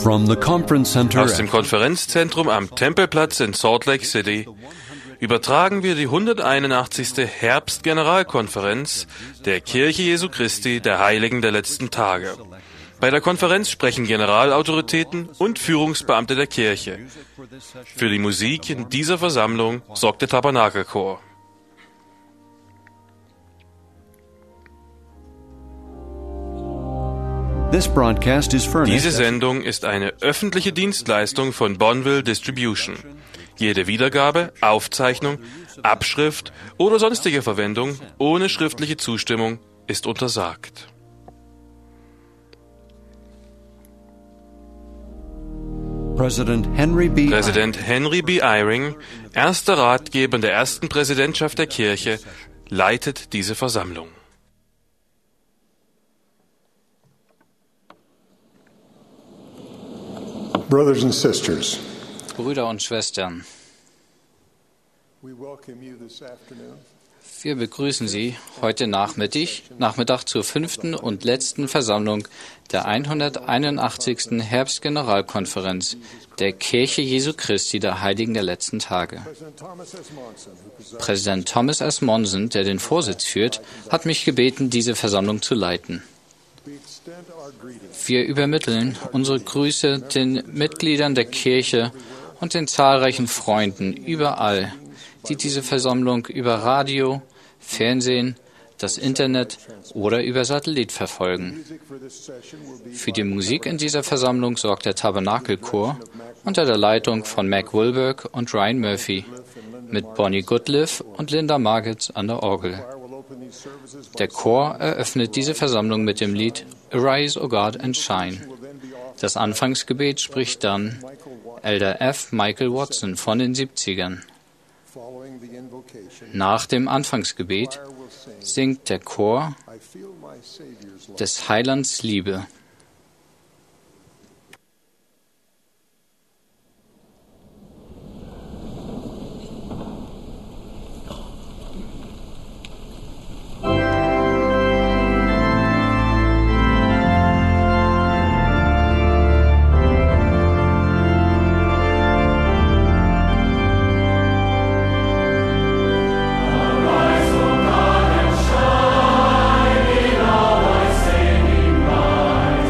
From the conference center Aus dem Konferenzzentrum am Tempelplatz in Salt Lake City übertragen wir die 181. Herbstgeneralkonferenz der Kirche Jesu Christi der Heiligen der letzten Tage. Bei der Konferenz sprechen Generalautoritäten und Führungsbeamte der Kirche. Für die Musik in dieser Versammlung sorgt der Tabernakelchor. Diese Sendung ist eine öffentliche Dienstleistung von Bonneville Distribution. Jede Wiedergabe, Aufzeichnung, Abschrift oder sonstige Verwendung ohne schriftliche Zustimmung ist untersagt. Präsident Henry B. Eyring, erster Ratgeber der ersten Präsidentschaft der Kirche, leitet diese Versammlung. Brothers and sisters, Brüder und Schwestern, wir begrüßen Sie heute Nachmittag zur 5. und letzten Versammlung der 181. Herbstgeneralkonferenz der Kirche Jesu Christi der Heiligen der letzten Tage. Präsident Thomas S. Monson, der den Vorsitz führt, hat mich gebeten, diese Versammlung zu leiten. Wir übermitteln unsere Grüße den Mitgliedern der Kirche und den zahlreichen Freunden überall, die diese Versammlung über Radio, Fernsehen, das Internet oder über Satellit verfolgen. Für die Musik in dieser Versammlung sorgt der Tabernakelchor unter der Leitung von Mac Wilberg und Ryan Murphy mit Bonnie Goodliff und Linda Margetts an der Orgel. Der Chor eröffnet diese Versammlung mit dem Lied Arise, O God, and Shine. Das Anfangsgebet spricht dann Elder F. Michael Watson von den 70ern. Nach dem Anfangsgebet singt der Chor des Heilands Liebe. Arise, O God, and shine in our saving light.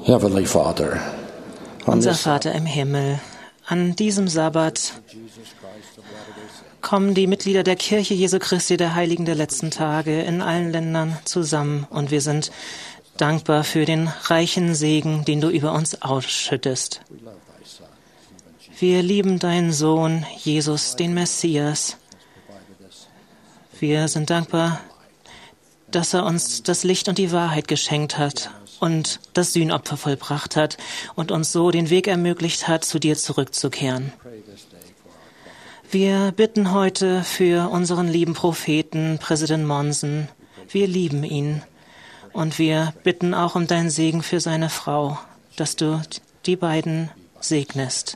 Heavenly Father, Unser Vater im Himmel, an diesem Sabbat kommen die Mitglieder der Kirche Jesu Christi, der Heiligen der letzten Tage, in allen Ländern zusammen. Und wir sind dankbar für den reichen Segen, den du über uns ausschüttest. Wir lieben deinen Sohn, Jesus, den Messias. Wir sind dankbar, dass er uns das Licht und die Wahrheit geschenkt hat und das Sühnopfer vollbracht hat und uns so den Weg ermöglicht hat, zu dir zurückzukehren. Wir bitten heute für unseren lieben Propheten, Präsident Monson. Wir lieben ihn. Und wir bitten auch um deinen Segen für seine Frau, dass du die beiden segnest.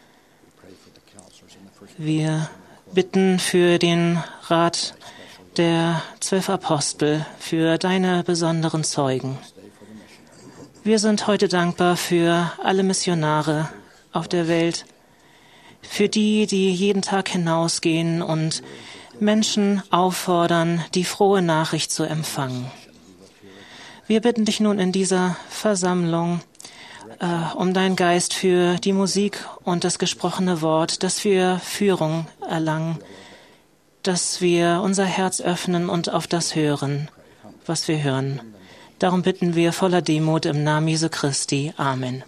Wir bitten für den Rat der 12 Apostel, für deine besonderen Zeugen. Wir sind heute dankbar für alle Missionare auf der Welt, für die, die jeden Tag hinausgehen und Menschen auffordern, die frohe Nachricht zu empfangen. Wir bitten dich nun in dieser Versammlung um deinen Geist für die Musik und das gesprochene Wort, dass wir Führung erlangen, dass wir unser Herz öffnen und auf das hören, was wir hören. Darum bitten wir voller Demut im Namen Jesu Christi. Amen.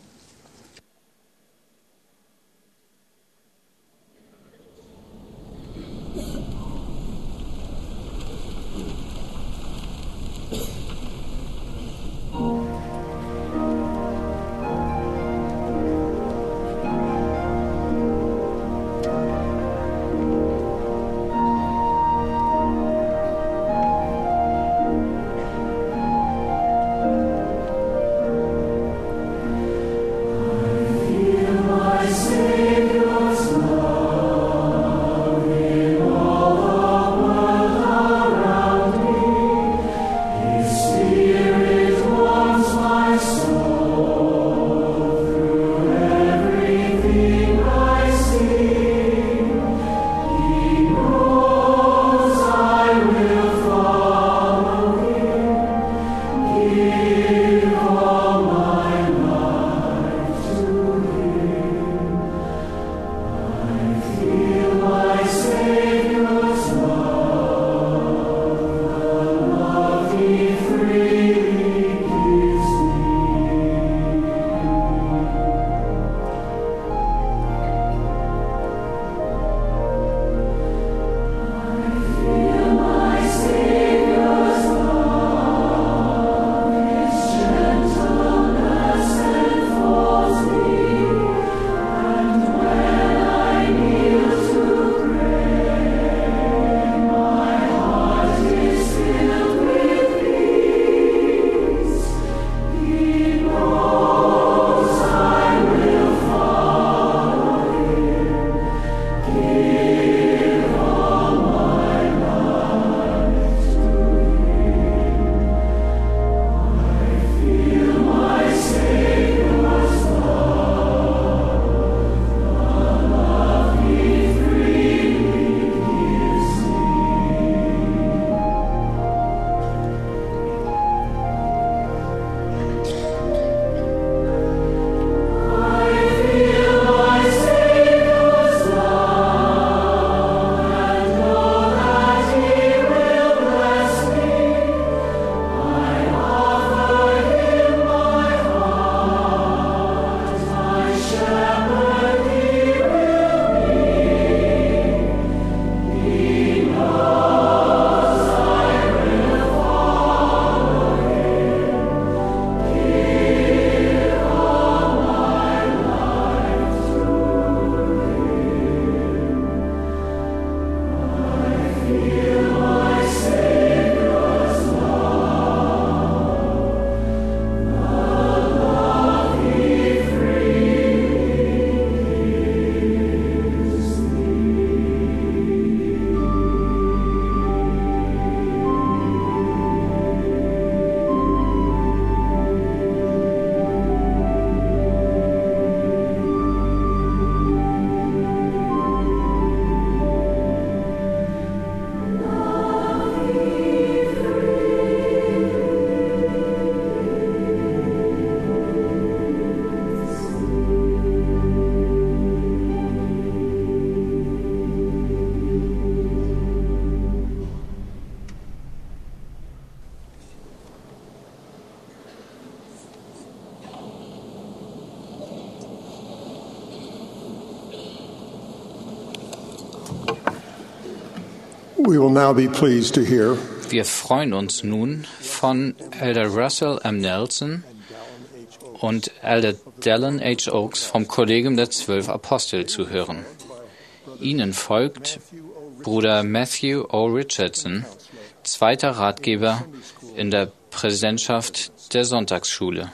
We will now be pleased to hear Wir freuen uns nun, von Elder Russell M. Nelson und Elder Dallin H. Oaks vom Kollegium der 12 Apostel zu hören. Ihnen folgt Bruder Matthew O. Richardson, zweiter Ratgeber in der Präsidentschaft der Sonntagsschule.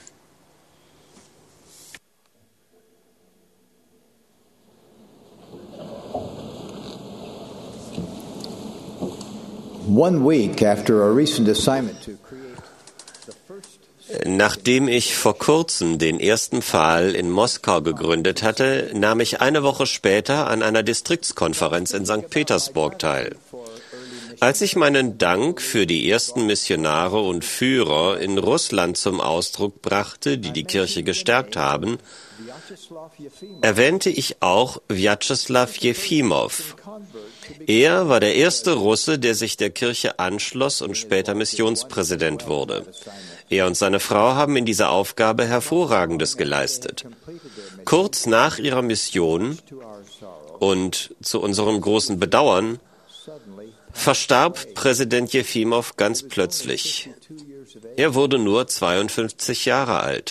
Nachdem ich vor kurzem den ersten Pfahl in Moskau gegründet hatte, nahm ich eine Woche später an einer Distriktskonferenz in St. Petersburg teil. Als ich meinen Dank für die ersten Missionare und Führer in Russland zum Ausdruck brachte, die die Kirche gestärkt haben, erwähnte ich auch Wjatscheslaw Jefimow. Er war der erste Russe, der sich der Kirche anschloss und später Missionspräsident wurde. Er und seine Frau haben in dieser Aufgabe Hervorragendes geleistet. Kurz nach ihrer Mission und zu unserem großen Bedauern verstarb Präsident Jefimow ganz plötzlich. Er wurde nur 52 Jahre alt.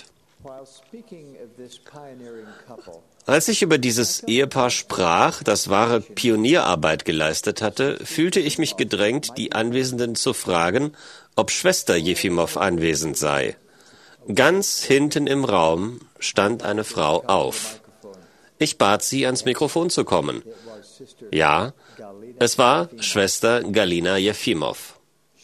Als ich über dieses Ehepaar sprach, das wahre Pionierarbeit geleistet hatte, fühlte ich mich gedrängt, die Anwesenden zu fragen, ob Schwester Jefimow anwesend sei. Ganz hinten im Raum stand eine Frau auf. Ich bat sie, ans Mikrofon zu kommen. Ja, es war Schwester Galina Jefimow.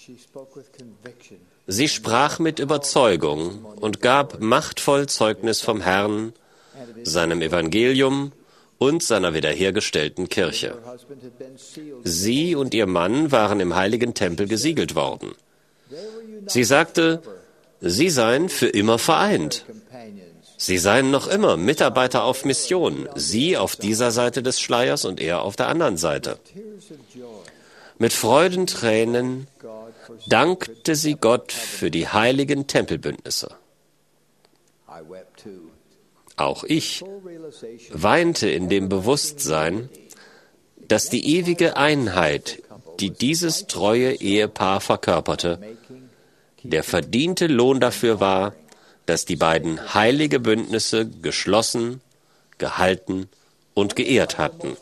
Sie sprach mit Überzeugung und gab machtvoll Zeugnis vom Herrn, seinem Evangelium und seiner wiederhergestellten Kirche. Sie und ihr Mann waren im heiligen Tempel gesiegelt worden. Sie sagte, sie seien für immer vereint. Sie seien noch immer Mitarbeiter auf Mission, sie auf dieser Seite des Schleiers und er auf der anderen Seite. Mit Freudentränen dankte sie Gott für die heiligen Tempelbündnisse. Auch ich weinte in dem Bewusstsein, dass die ewige Einheit, die dieses treue Ehepaar verkörperte, der verdiente Lohn dafür war, dass die beiden heilige Bündnisse geschlossen, gehalten und geehrt hatten.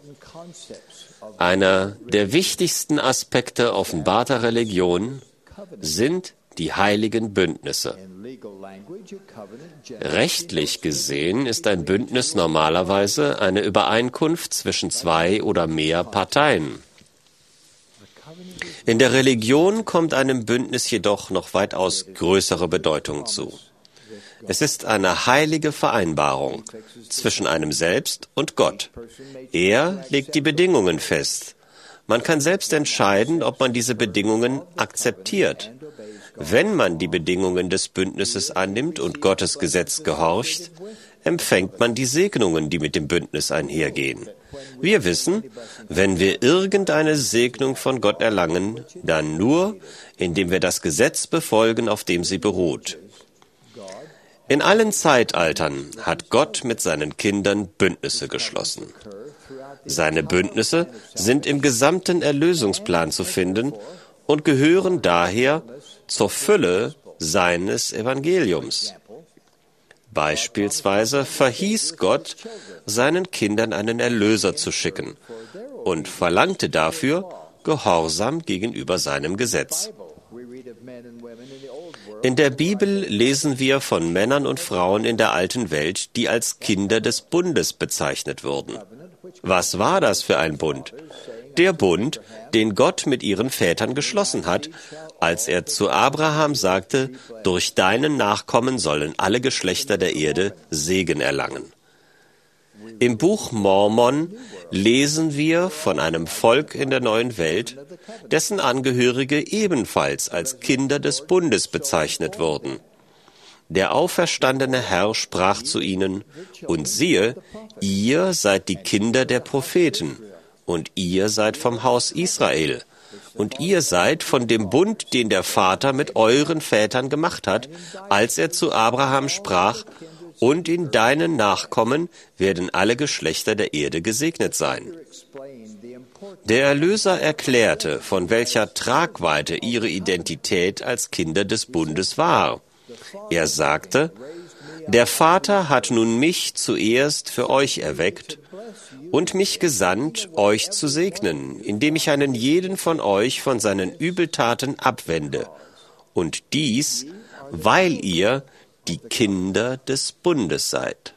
Einer der wichtigsten Aspekte offenbarter Religion sind die heiligen Bündnisse. Rechtlich gesehen ist ein Bündnis normalerweise eine Übereinkunft zwischen zwei oder mehr Parteien. In der Religion kommt einem Bündnis jedoch noch weitaus größere Bedeutung zu. Es ist eine heilige Vereinbarung zwischen einem selbst und Gott. Er legt die Bedingungen fest. Man kann selbst entscheiden, ob man diese Bedingungen akzeptiert. Wenn man die Bedingungen des Bündnisses annimmt und Gottes Gesetz gehorcht, empfängt man die Segnungen, die mit dem Bündnis einhergehen. Wir wissen, wenn wir irgendeine Segnung von Gott erlangen, dann nur, indem wir das Gesetz befolgen, auf dem sie beruht. In allen Zeitaltern hat Gott mit seinen Kindern Bündnisse geschlossen. Seine Bündnisse sind im gesamten Erlösungsplan zu finden und gehören daher zur Fülle seines Evangeliums. Beispielsweise verhieß Gott, seinen Kindern einen Erlöser zu schicken und verlangte dafür Gehorsam gegenüber seinem Gesetz. In der Bibel lesen wir von Männern und Frauen in der alten Welt, die als Kinder des Bundes bezeichnet wurden. Was war das für ein Bund? Der Bund, den Gott mit ihren Vätern geschlossen hat, als er zu Abraham sagte, durch deinen Nachkommen sollen alle Geschlechter der Erde Segen erlangen. Im Buch Mormon lesen wir von einem Volk in der neuen Welt, dessen Angehörige ebenfalls als Kinder des Bundes bezeichnet wurden. Der auferstandene Herr sprach zu ihnen, und siehe, ihr seid die Kinder der Propheten, und ihr seid vom Haus Israel, und ihr seid von dem Bund, den der Vater mit euren Vätern gemacht hat, als er zu Abraham sprach, und in deinen Nachkommen werden alle Geschlechter der Erde gesegnet sein. Der Erlöser erklärte, von welcher Tragweite ihre Identität als Kinder des Bundes war. Er sagte, der Vater hat nun mich zuerst für euch erweckt und mich gesandt, euch zu segnen, indem ich einen jeden von euch von seinen Übeltaten abwende. Und dies, weil ihr die Kinder des Bundes seid.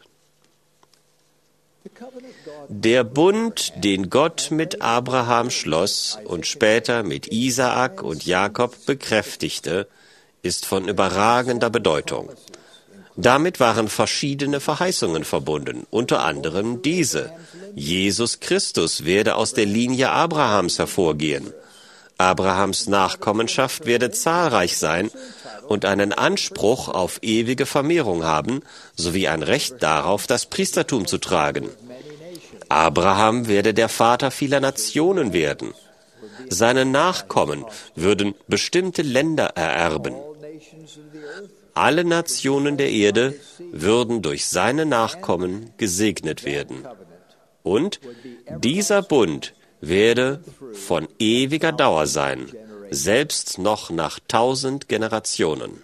Der Bund, den Gott mit Abraham schloss und später mit Isaak und Jakob bekräftigte, ist von überragender Bedeutung. Damit waren verschiedene Verheißungen verbunden, unter anderem diese: Jesus Christus werde aus der Linie Abrahams hervorgehen. Abrahams Nachkommenschaft werde zahlreich sein und einen Anspruch auf ewige Vermehrung haben, sowie ein Recht darauf, das Priestertum zu tragen. Abraham werde der Vater vieler Nationen werden. Seine Nachkommen würden bestimmte Länder ererben. Alle Nationen der Erde würden durch seine Nachkommen gesegnet werden. Und dieser Bund werde von ewiger Dauer sein, selbst noch nach 1000 Generationen.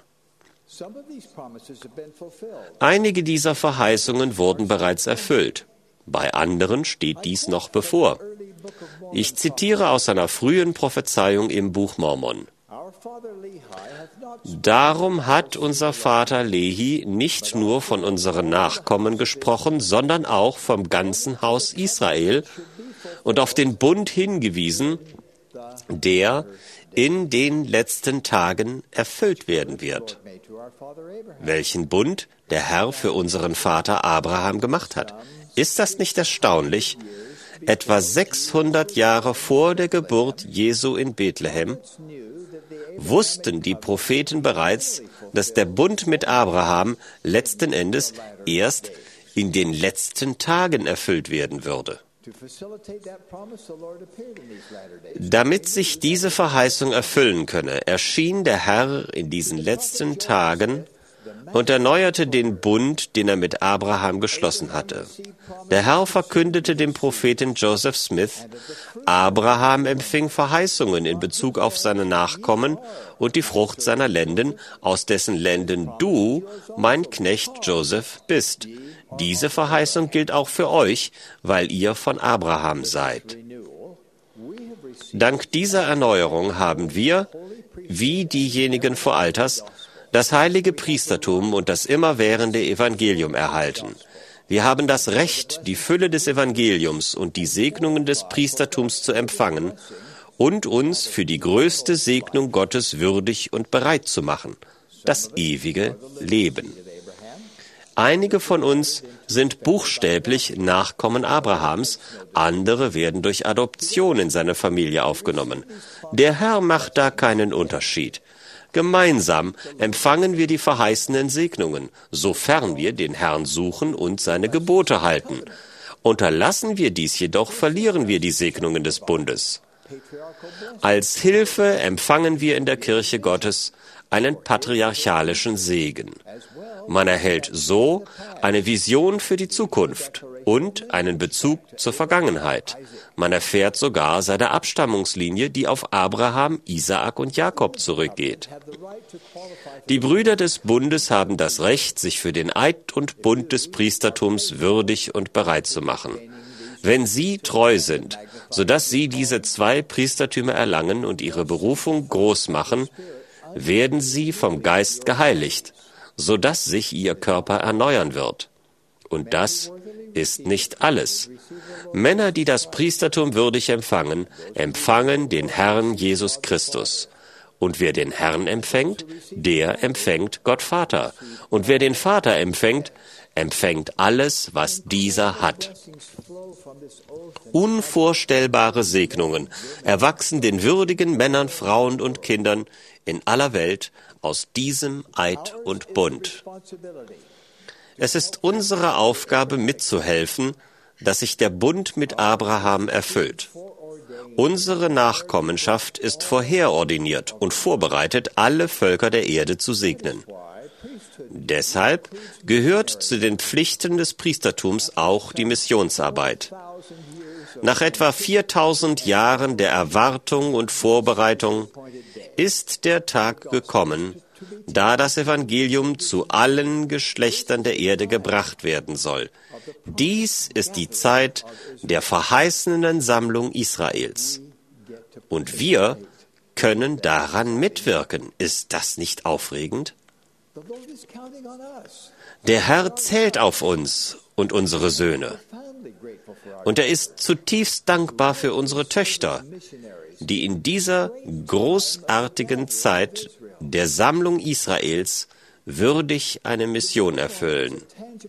Einige dieser Verheißungen wurden bereits erfüllt. Bei anderen steht dies noch bevor. Ich zitiere aus einer frühen Prophezeiung im Buch Mormon. Darum hat unser Vater Lehi nicht nur von unseren Nachkommen gesprochen, sondern auch vom ganzen Haus Israel und auf den Bund hingewiesen, der in den letzten Tagen erfüllt werden wird. Welchen Bund der Herr für unseren Vater Abraham gemacht hat. Ist das nicht erstaunlich? Etwa 600 Jahre vor der Geburt Jesu in Bethlehem wussten die Propheten bereits, dass der Bund mit Abraham letzten Endes erst in den letzten Tagen erfüllt werden würde. Damit sich diese Verheißung erfüllen könne, erschien der Herr in diesen letzten Tagen und erneuerte den Bund, den er mit Abraham geschlossen hatte. Der Herr verkündete dem Propheten Joseph Smith, Abraham empfing Verheißungen in Bezug auf seine Nachkommen und die Frucht seiner Lenden, aus dessen Lenden du, mein Knecht Joseph, bist. Diese Verheißung gilt auch für euch, weil ihr von Abraham seid. Dank dieser Erneuerung haben wir, wie diejenigen vor Alters, das heilige Priestertum und das immerwährende Evangelium erhalten. Wir haben das Recht, die Fülle des Evangeliums und die Segnungen des Priestertums zu empfangen und uns für die größte Segnung Gottes würdig und bereit zu machen, das ewige Leben. Einige von uns sind buchstäblich Nachkommen Abrahams, andere werden durch Adoption in seine Familie aufgenommen. Der Herr macht da keinen Unterschied. Gemeinsam empfangen wir die verheißenen Segnungen, sofern wir den Herrn suchen und seine Gebote halten. Unterlassen wir dies jedoch, verlieren wir die Segnungen des Bundes. Als Hilfe empfangen wir in der Kirche Gottes einen patriarchalischen Segen. Man erhält so eine Vision für die Zukunft und einen Bezug zur Vergangenheit. Man erfährt sogar seine Abstammungslinie, die auf Abraham, Isaak und Jakob zurückgeht. Die Brüder des Bundes haben das Recht, sich für den Eid und Bund des Priestertums würdig und bereit zu machen. Wenn sie treu sind, sodass sie diese 2 Priestertümer erlangen und ihre Berufung groß machen, werden sie vom Geist geheiligt, sodass sich ihr Körper erneuern wird. Und das ist nicht alles. Männer, die das Priestertum würdig empfangen, empfangen den Herrn Jesus Christus. Und wer den Herrn empfängt, der empfängt Gott Vater. Und wer den Vater empfängt, empfängt alles, was dieser hat. Unvorstellbare Segnungen erwachsen den würdigen Männern, Frauen und Kindern in aller Welt aus diesem Eid und Bund. Es ist unsere Aufgabe, mitzuhelfen, dass sich der Bund mit Abraham erfüllt. Unsere Nachkommenschaft ist vorherordiniert und vorbereitet, alle Völker der Erde zu segnen. Deshalb gehört zu den Pflichten des Priestertums auch die Missionsarbeit. Nach etwa 4000 Jahren der Erwartung und Vorbereitung ist der Tag gekommen, da das Evangelium zu allen Geschlechtern der Erde gebracht werden soll. Dies ist die Zeit der verheißenen Sammlung Israels. Und wir können daran mitwirken. Ist das nicht aufregend? Der Herr zählt auf uns und unsere Söhne. Und er ist zutiefst dankbar für unsere Töchter, die in dieser großartigen Zeit der Sammlung Israels würdig eine Mission erfüllen.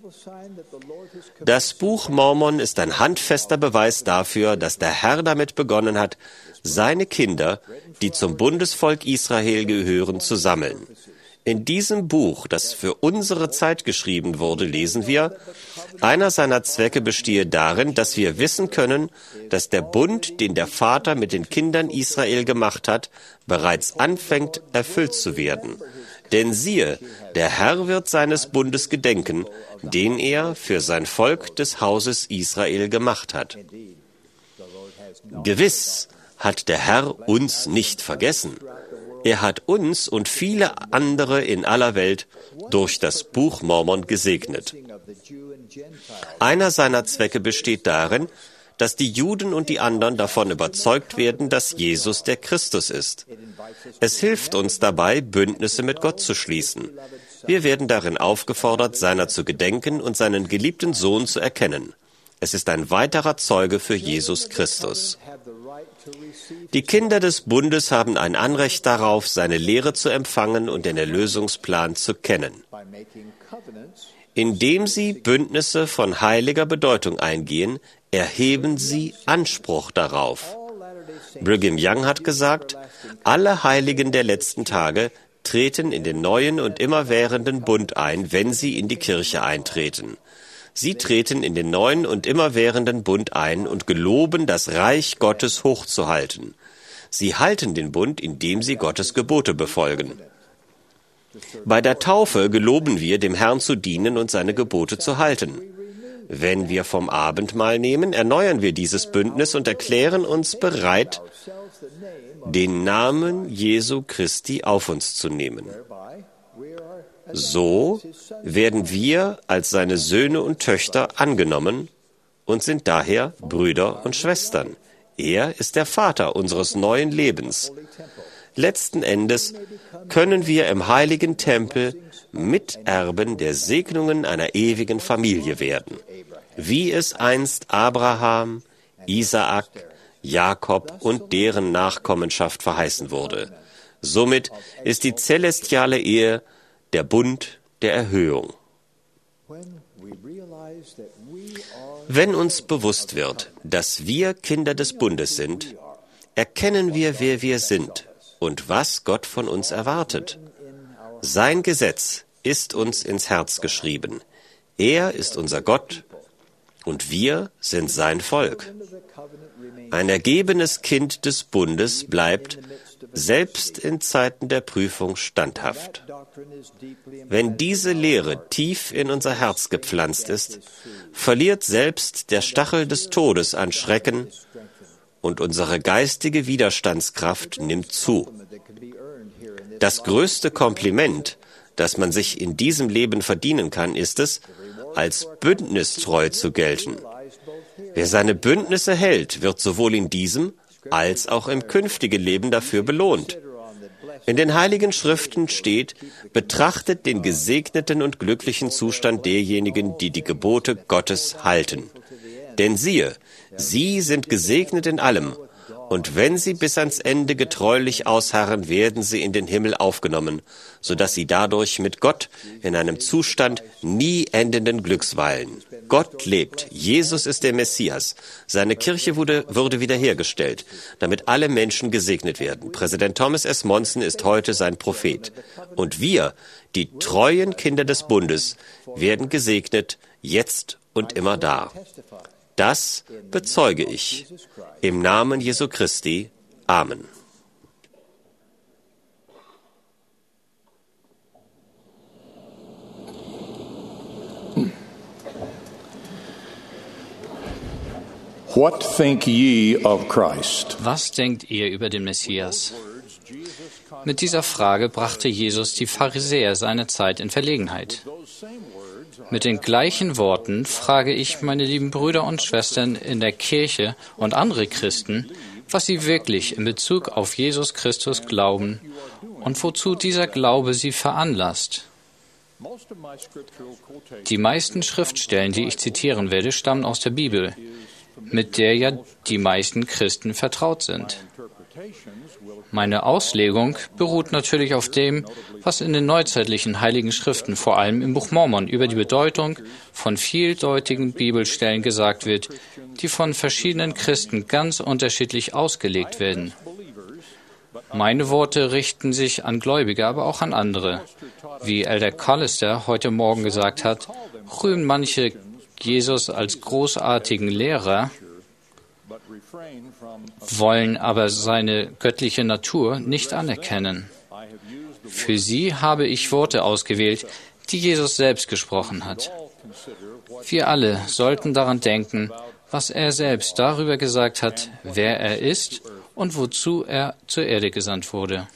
Das Buch Mormon ist ein handfester Beweis dafür, dass der Herr damit begonnen hat, seine Kinder, die zum Bundesvolk Israel gehören, zu sammeln. In diesem Buch, das für unsere Zeit geschrieben wurde, lesen wir, einer seiner Zwecke bestehe darin, dass wir wissen können, dass der Bund, den der Vater mit den Kindern Israel gemacht hat, bereits anfängt, erfüllt zu werden. Denn siehe, der Herr wird seines Bundes gedenken, den er für sein Volk des Hauses Israel gemacht hat. Gewiss hat der Herr uns nicht vergessen. Er hat uns und viele andere in aller Welt durch das Buch Mormon gesegnet. Einer seiner Zwecke besteht darin, dass die Juden und die anderen davon überzeugt werden, dass Jesus der Christus ist. Es hilft uns dabei, Bündnisse mit Gott zu schließen. Wir werden darin aufgefordert, seiner zu gedenken und seinen geliebten Sohn zu erkennen. Es ist ein weiterer Zeuge für Jesus Christus. Die Kinder des Bundes haben ein Anrecht darauf, seine Lehre zu empfangen und den Erlösungsplan zu kennen. Indem sie Bündnisse von heiliger Bedeutung eingehen, erheben sie Anspruch darauf. Brigham Young hat gesagt, alle Heiligen der letzten Tage treten in den neuen und immerwährenden Bund ein, wenn sie in die Kirche eintreten. Sie treten in den neuen und immerwährenden Bund ein und geloben, das Reich Gottes hochzuhalten. Sie halten den Bund, indem sie Gottes Gebote befolgen. Bei der Taufe geloben wir, dem Herrn zu dienen und seine Gebote zu halten. Wenn wir vom Abendmahl nehmen, erneuern wir dieses Bündnis und erklären uns bereit, den Namen Jesu Christi auf uns zu nehmen. So werden wir als seine Söhne und Töchter angenommen und sind daher Brüder und Schwestern. Er ist der Vater unseres neuen Lebens. Letzten Endes können wir im heiligen Tempel Miterben der Segnungen einer ewigen Familie werden, wie es einst Abraham, Isaak, Jakob und deren Nachkommenschaft verheißen wurde. Somit ist die celestiale Ehe der Bund der Erhöhung. Wenn uns bewusst wird, dass wir Kinder des Bundes sind, erkennen wir, wer wir sind und was Gott von uns erwartet. Sein Gesetz ist uns ins Herz geschrieben. Er ist unser Gott und wir sind sein Volk. Ein ergebenes Kind des Bundes bleibt selbst in Zeiten der Prüfung standhaft. Wenn diese Lehre tief in unser Herz gepflanzt ist, verliert selbst der Stachel des Todes an Schrecken und unsere geistige Widerstandskraft nimmt zu. Das größte Kompliment, das man sich in diesem Leben verdienen kann, ist es, als bündnistreu zu gelten. Wer seine Bündnisse hält, wird sowohl in diesem als auch im künftigen Leben dafür belohnt. In den Heiligen Schriften steht, betrachtet den gesegneten und glücklichen Zustand derjenigen, die die Gebote Gottes halten. Denn siehe, sie sind gesegnet in allem, und wenn sie bis ans Ende getreulich ausharren, werden sie in den Himmel aufgenommen, sodass sie dadurch mit Gott in einem Zustand nie endenden Glücks weilen. Gott lebt, Jesus ist der Messias, seine Kirche wurde wiederhergestellt, damit alle Menschen gesegnet werden. Präsident Thomas S. Monson ist heute sein Prophet. Und wir, die treuen Kinder des Bundes, werden gesegnet, jetzt und immer da. Das bezeuge ich. Im Namen Jesu Christi. Amen. What think ye of Christ? Was denkt ihr über den Messias? Mit dieser Frage brachte Jesus die Pharisäer seiner Zeit in Verlegenheit. Mit den gleichen Worten frage ich meine lieben Brüder und Schwestern in der Kirche und andere Christen, was sie wirklich in Bezug auf Jesus Christus glauben und wozu dieser Glaube sie veranlasst. Die meisten Schriftstellen, die ich zitieren werde, stammen aus der Bibel, mit der ja die meisten Christen vertraut sind. Meine Auslegung beruht natürlich auf dem, was in den neuzeitlichen Heiligen Schriften, vor allem im Buch Mormon, über die Bedeutung von vieldeutigen Bibelstellen gesagt wird, die von verschiedenen Christen ganz unterschiedlich ausgelegt werden. Meine Worte richten sich an Gläubige, aber auch an andere. Wie Elder Collister heute Morgen gesagt hat, rühmen manche Jesus als großartigen Lehrer, wollen aber seine göttliche Natur nicht anerkennen. Für sie habe ich Worte ausgewählt, die Jesus selbst gesprochen hat. Wir alle sollten daran denken, was er selbst darüber gesagt hat, wer er ist und wozu er zur Erde gesandt wurde.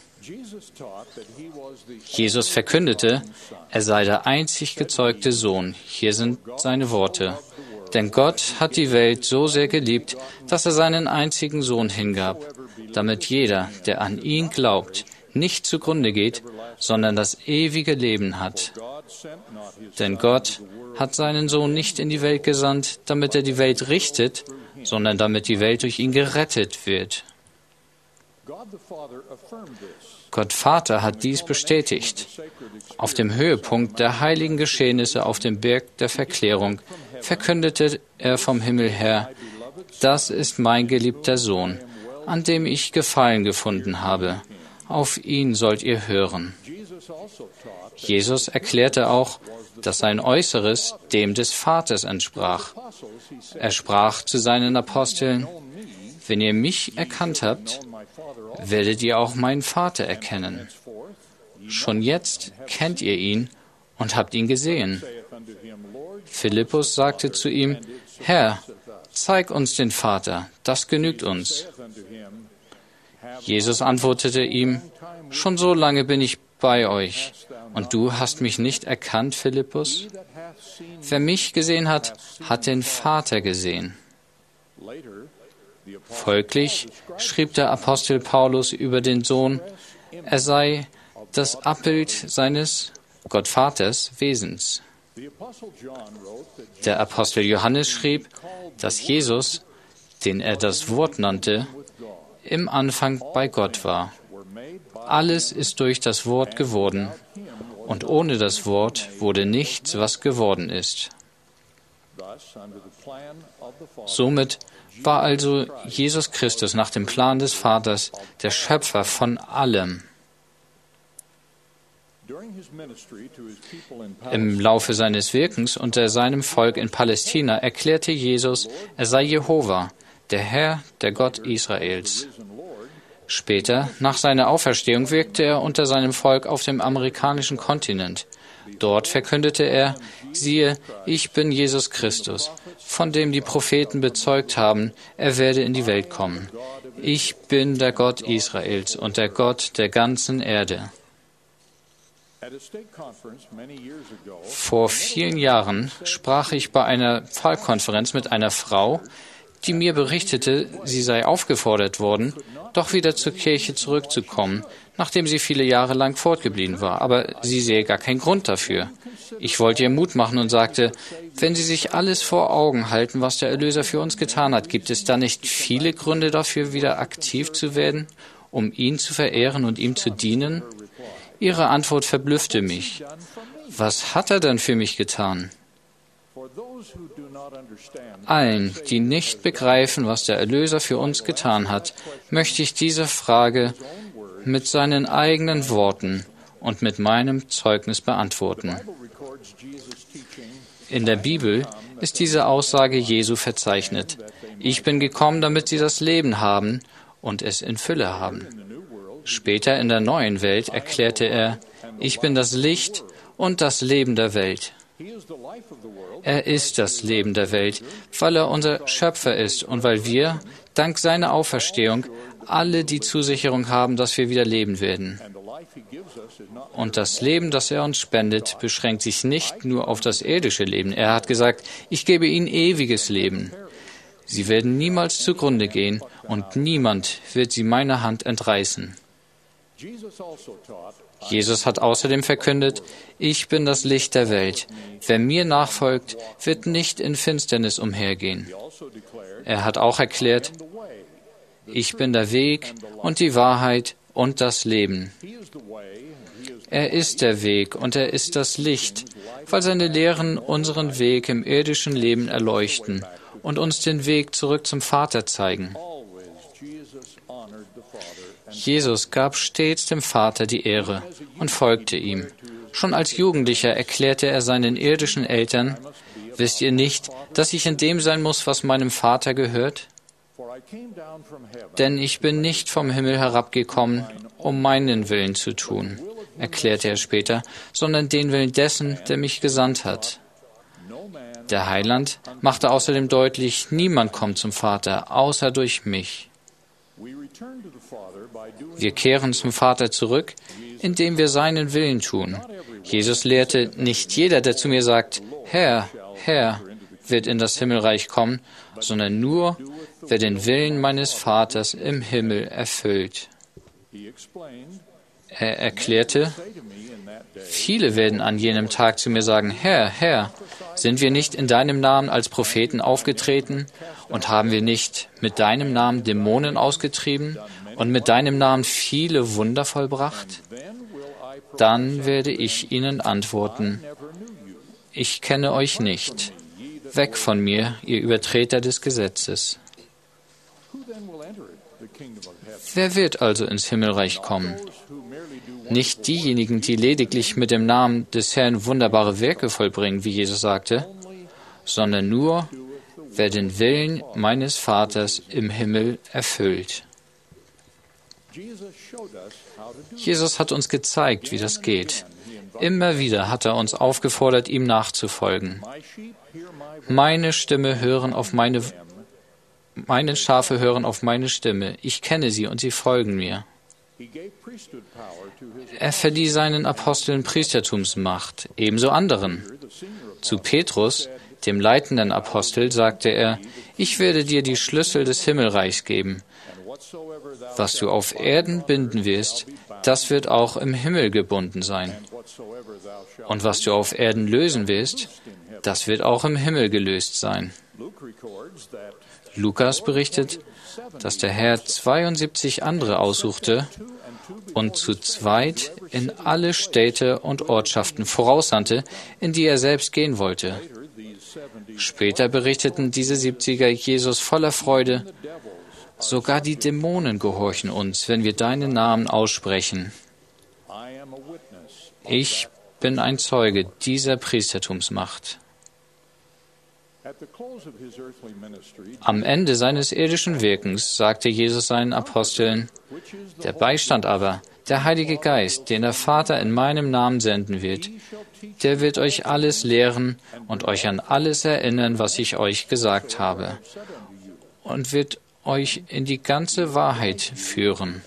Jesus verkündete, er sei der einzig gezeugte Sohn. Hier sind seine Worte. Denn Gott hat die Welt so sehr geliebt, dass er seinen einzigen Sohn hingab, damit jeder, der an ihn glaubt, nicht zugrunde geht, sondern das ewige Leben hat. Denn Gott hat seinen Sohn nicht in die Welt gesandt, damit er die Welt richtet, sondern damit die Welt durch ihn gerettet wird. Gott Vater hat dies bestätigt. Auf dem Höhepunkt der heiligen Geschehnisse auf dem Berg der Verklärung verkündete er vom Himmel her, das ist mein geliebter Sohn, an dem ich Gefallen gefunden habe. Auf ihn sollt ihr hören. Jesus erklärte auch, dass sein Äußeres dem des Vaters entsprach. Er sprach zu seinen Aposteln, wenn ihr mich erkannt habt, werdet ihr auch meinen Vater erkennen. Schon jetzt kennt ihr ihn und habt ihn gesehen. Philippus sagte zu ihm, Herr, zeig uns den Vater, das genügt uns. Jesus antwortete ihm, schon so lange bin ich bei euch, und du hast mich nicht erkannt, Philippus? Wer mich gesehen hat, hat den Vater gesehen. Folglich schrieb der Apostel Paulus über den Sohn, er sei das Abbild seines Gottvaters Wesens. Der Apostel Johannes schrieb, dass Jesus, den er das Wort nannte, im Anfang bei Gott war. Alles ist durch das Wort geworden, und ohne das Wort wurde nichts, was geworden ist. Somit war also Jesus Christus nach dem Plan des Vaters der Schöpfer von allem. Im Laufe seines Wirkens unter seinem Volk in Palästina erklärte Jesus, er sei Jehova, der Herr, der Gott Israels. Später, nach seiner Auferstehung, wirkte er unter seinem Volk auf dem amerikanischen Kontinent. Dort verkündete er, siehe, ich bin Jesus Christus, von dem die Propheten bezeugt haben, er werde in die Welt kommen. Ich bin der Gott Israels und der Gott der ganzen Erde. Vor vielen Jahren sprach ich bei einer Pfarrkonferenz mit einer Frau, die mir berichtete, sie sei aufgefordert worden, doch wieder zur Kirche zurückzukommen, nachdem sie viele Jahre lang fortgeblieben war, aber sie sehe gar keinen Grund dafür. Ich wollte ihr Mut machen und sagte, wenn Sie sich alles vor Augen halten, was der Erlöser für uns getan hat, gibt es da nicht viele Gründe dafür, wieder aktiv zu werden, um ihn zu verehren und ihm zu dienen? Ihre Antwort verblüffte mich. Was hat er denn für mich getan? Allen, die nicht begreifen, was der Erlöser für uns getan hat, möchte ich diese Frage mit seinen eigenen Worten und mit meinem Zeugnis beantworten. In der Bibel ist diese Aussage Jesu verzeichnet. Ich bin gekommen, damit sie das Leben haben und es in Fülle haben. Später in der neuen Welt erklärte er, ich bin das Licht und das Leben der Welt. Er ist das Leben der Welt, weil er unser Schöpfer ist und weil wir, dank seiner Auferstehung, alle die Zusicherung haben, dass wir wieder leben werden. Und das Leben, das er uns spendet, beschränkt sich nicht nur auf das irdische Leben. Er hat gesagt, ich gebe ihnen ewiges Leben. Sie werden niemals zugrunde gehen und niemand wird sie meiner Hand entreißen. Jesus hat außerdem verkündet, ich bin das Licht der Welt. Wer mir nachfolgt, wird nicht in Finsternis umhergehen. Er hat auch erklärt, ich bin der Weg und die Wahrheit und das Leben. Er ist der Weg und er ist das Licht, weil seine Lehren unseren Weg im irdischen Leben erleuchten und uns den Weg zurück zum Vater zeigen. Jesus gab stets dem Vater die Ehre und folgte ihm. Schon als Jugendlicher erklärte er seinen irdischen Eltern, wisst ihr nicht, dass ich in dem sein muss, was meinem Vater gehört? Denn ich bin nicht vom Himmel herabgekommen, um meinen Willen zu tun, erklärte er später, sondern den Willen dessen, der mich gesandt hat. Der Heiland machte außerdem deutlich, niemand kommt zum Vater, außer durch mich. Wir kehren zum Vater zurück, indem wir seinen Willen tun. Jesus lehrte, nicht jeder, der zu mir sagt, Herr, Herr, wird in das Himmelreich kommen, sondern nur, wer den Willen meines Vaters im Himmel erfüllt. Er erklärte, viele werden an jenem Tag zu mir sagen, Herr, Herr, sind wir nicht in deinem Namen als Propheten aufgetreten und haben wir nicht mit deinem Namen Dämonen ausgetrieben und mit deinem Namen viele Wunder vollbracht? Dann werde ich ihnen antworten, ich kenne euch nicht. Weg von mir, ihr Übertreter des Gesetzes. Wer wird also ins Himmelreich kommen? Nicht diejenigen, die lediglich mit dem Namen des Herrn wunderbare Werke vollbringen, wie Jesus sagte, sondern nur, wer den Willen meines Vaters im Himmel erfüllt. Jesus hat uns gezeigt, wie das geht. Immer wieder hat er uns aufgefordert, ihm nachzufolgen. Meine Schafe hören auf meine Stimme. Ich kenne sie und sie folgen mir. Er verlieh seinen Aposteln Priestertumsmacht, ebenso anderen. Zu Petrus, dem leitenden Apostel, sagte er, ich werde dir die Schlüssel des Himmelreichs geben. Was du auf Erden binden wirst, das wird auch im Himmel gebunden sein. Und was du auf Erden lösen wirst, das wird auch im Himmel gelöst sein. Lukas berichtet, dass der Herr 72 andere aussuchte und zu zweit in alle Städte und Ortschaften voraussandte, in die er selbst gehen wollte. Später berichteten diese 70er Jesus voller Freude, sogar die Dämonen gehorchen uns, wenn wir deinen Namen aussprechen. Ich bin ein Zeuge dieser Priestertumsmacht. Am Ende seines irdischen Wirkens sagte Jesus seinen Aposteln, der Beistand aber, der Heilige Geist, den der Vater in meinem Namen senden wird, der wird euch alles lehren und euch an alles erinnern, was ich euch gesagt habe, und wird euch in die ganze Wahrheit führen.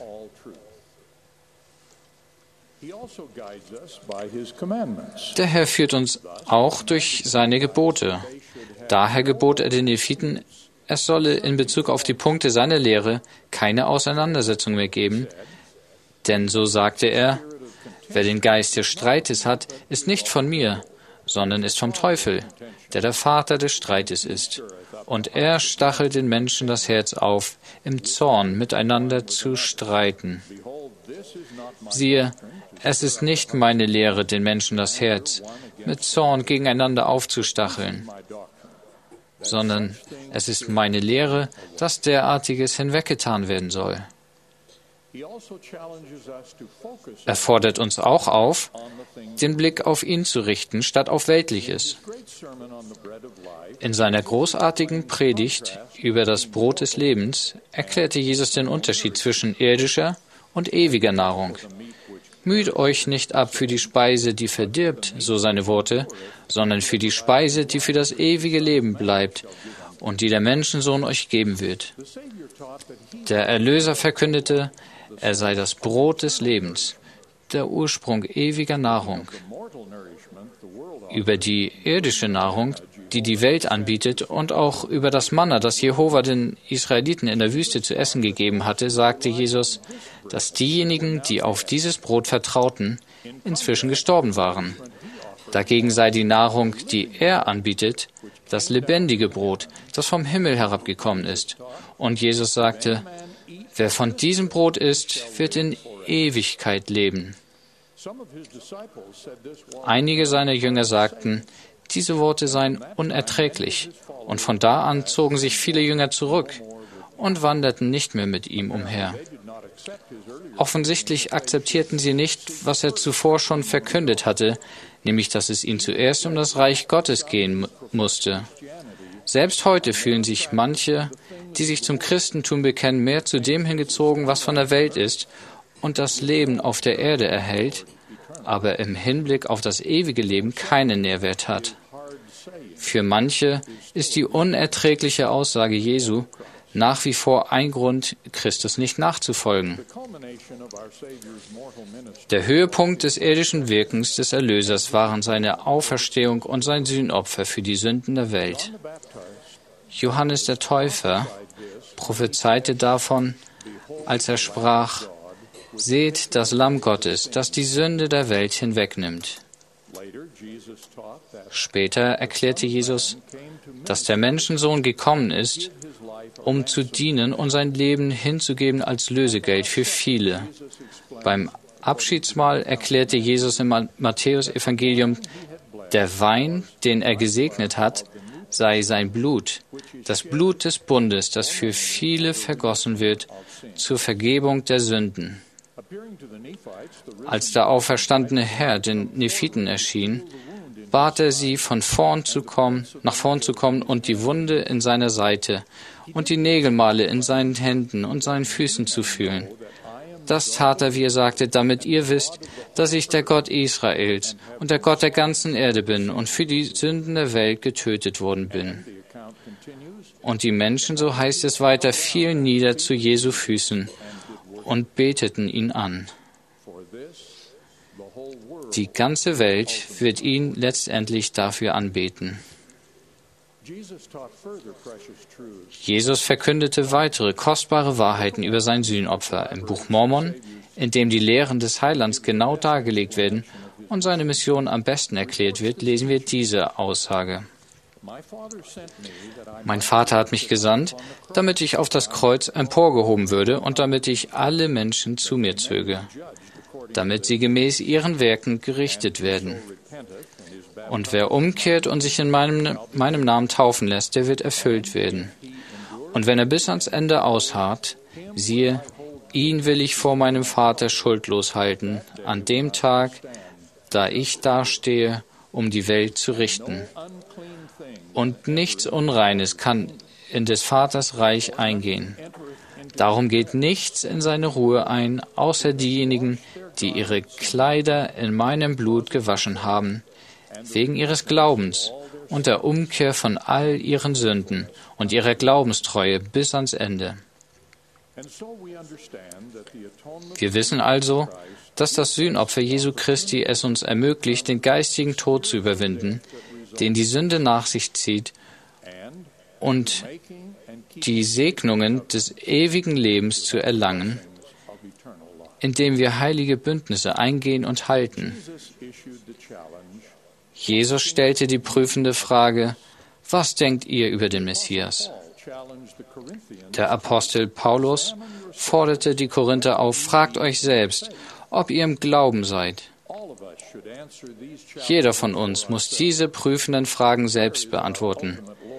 Der Herr führt uns auch durch seine Gebote. Daher gebot er den Nephiten, es solle in Bezug auf die Punkte seiner Lehre keine Auseinandersetzung mehr geben, denn so sagte er, wer den Geist des Streites hat, ist nicht von mir, sondern ist vom Teufel, der Vater des Streites ist. Und er stachelt den Menschen das Herz auf, im Zorn miteinander zu streiten. Siehe, es ist nicht meine Lehre, den Menschen das Herz mit Zorn gegeneinander aufzustacheln, sondern es ist meine Lehre, dass derartiges hinweggetan werden soll. Er fordert uns auch auf, den Blick auf ihn zu richten, statt auf Weltliches. In seiner großartigen Predigt über das Brot des Lebens erklärte Jesus den Unterschied zwischen irdischer und ewiger Nahrung. Müht euch nicht ab für die Speise, die verdirbt, so seine Worte, sondern für die Speise, die für das ewige Leben bleibt und die der Menschensohn euch geben wird. Der Erlöser verkündete, er sei das Brot des Lebens, der Ursprung ewiger Nahrung. Über die irdische Nahrung, die die Welt anbietet, und auch über das Manna, das Jehova den Israeliten in der Wüste zu essen gegeben hatte, sagte Jesus, dass diejenigen, die auf dieses Brot vertrauten, inzwischen gestorben waren. Dagegen sei die Nahrung, die er anbietet, das lebendige Brot, das vom Himmel herabgekommen ist. Und Jesus sagte, wer von diesem Brot isst, wird in Ewigkeit leben. Einige seiner Jünger sagten, diese Worte seien unerträglich, und von da an zogen sich viele Jünger zurück und wanderten nicht mehr mit ihm umher. Offensichtlich akzeptierten sie nicht, was er zuvor schon verkündet hatte, nämlich, dass es ihnen zuerst um das Reich Gottes gehen musste. Selbst heute fühlen sich manche, die sich zum Christentum bekennen, mehr zu dem hingezogen, was von der Welt ist und das Leben auf der Erde erhält, aber im Hinblick auf das ewige Leben keinen Nährwert hat. Für manche ist die unerträgliche Aussage Jesu nach wie vor ein Grund, Christus nicht nachzufolgen. Der Höhepunkt des irdischen Wirkens des Erlösers waren seine Auferstehung und sein Sühnopfer für die Sünden der Welt. Johannes der Täufer prophezeite davon, als er sprach, seht das Lamm Gottes, das die Sünde der Welt hinwegnimmt. Später erklärte Jesus, dass der Menschensohn gekommen ist, um zu dienen und sein Leben hinzugeben als Lösegeld für viele. Beim Abschiedsmahl erklärte Jesus im Matthäus-Evangelium, der Wein, den er gesegnet hat, sei sein Blut, das Blut des Bundes, das für viele vergossen wird, zur Vergebung der Sünden. Als der auferstandene Herr den Nephiten erschien, bat er sie, nach vorn zu kommen und die Wunde in seiner Seite und die Nägelmale in seinen Händen und seinen Füßen zu fühlen. Das tat er, wie er sagte, damit ihr wisst, dass ich der Gott Israels und der Gott der ganzen Erde bin und für die Sünden der Welt getötet worden bin. Und die Menschen, so heißt es weiter, fielen nieder zu Jesu Füßen und beteten ihn an. Die ganze Welt wird ihn letztendlich dafür anbeten. Jesus verkündete weitere kostbare Wahrheiten über sein Sühnopfer im Buch Mormon, in dem die Lehren des Heilands genau dargelegt werden und seine Mission am besten erklärt wird, lesen wir diese Aussage. Mein Vater hat mich gesandt, damit ich auf das Kreuz emporgehoben würde und damit ich alle Menschen zu mir zöge, damit sie gemäß ihren Werken gerichtet werden. Und wer umkehrt und sich in meinem Namen taufen lässt, der wird erfüllt werden. Und wenn er bis ans Ende ausharrt, siehe, ihn will ich vor meinem Vater schuldlos halten, an dem Tag, da ich dastehe, um die Welt zu richten. Und nichts Unreines kann in des Vaters Reich eingehen. Darum geht nichts in seine Ruhe ein, außer diejenigen, die ihre Kleider in meinem Blut gewaschen haben, wegen ihres Glaubens und der Umkehr von all ihren Sünden und ihrer Glaubenstreue bis ans Ende. Wir wissen also, dass das Sühnopfer Jesu Christi es uns ermöglicht, den geistigen Tod zu überwinden, den die Sünde nach sich zieht, und die Segnungen des ewigen Lebens zu erlangen, indem wir heilige Bündnisse eingehen und halten. Jesus stellte die prüfende Frage, was denkt ihr über den Messias? Der Apostel Paulus forderte die Korinther auf, fragt euch selbst, ob ihr im Glauben seid. Jeder von uns muss diese prüfenden Fragen selbst beantworten.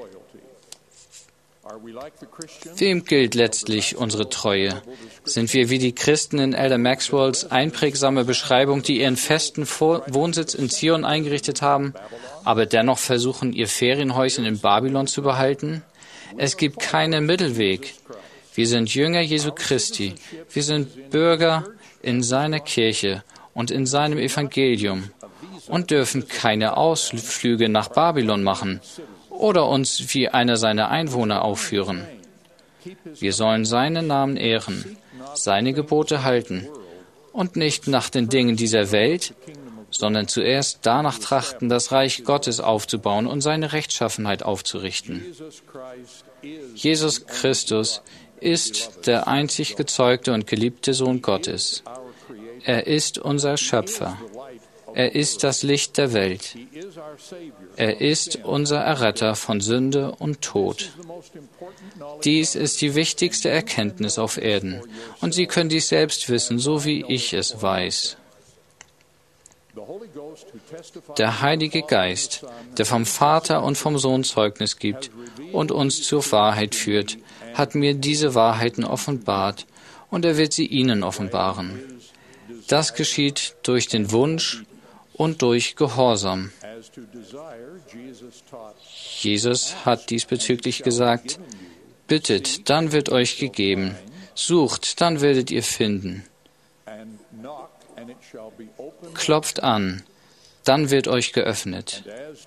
Wem gilt letztlich unsere Treue? Sind wir wie die Christen in Elder Maxwells einprägsame Beschreibung, die ihren festen Wohnsitz in Zion eingerichtet haben, aber dennoch versuchen, ihr Ferienhäuschen in Babylon zu behalten? Es gibt keinen Mittelweg. Wir sind Jünger Jesu Christi. Wir sind Bürger in seiner Kirche und in seinem Evangelium und dürfen keine Ausflüge nach Babylon machen oder uns wie einer seiner Einwohner aufführen. Wir sollen seinen Namen ehren, seine Gebote halten und nicht nach den Dingen dieser Welt, sondern zuerst danach trachten, das Reich Gottes aufzubauen und seine Rechtschaffenheit aufzurichten. Jesus Christus ist der einzig gezeugte und geliebte Sohn Gottes. Er ist unser Schöpfer. Er ist das Licht der Welt. Er ist unser Erretter von Sünde und Tod. Dies ist die wichtigste Erkenntnis auf Erden, und Sie können dies selbst wissen, so wie ich es weiß. Der Heilige Geist, der vom Vater und vom Sohn Zeugnis gibt und uns zur Wahrheit führt, hat mir diese Wahrheiten offenbart, und er wird sie Ihnen offenbaren. Das geschieht durch den Wunsch und durch Gehorsam. Jesus hat diesbezüglich gesagt: Bittet, dann wird euch gegeben. Sucht, dann werdet ihr finden. Klopft an, dann wird euch geöffnet.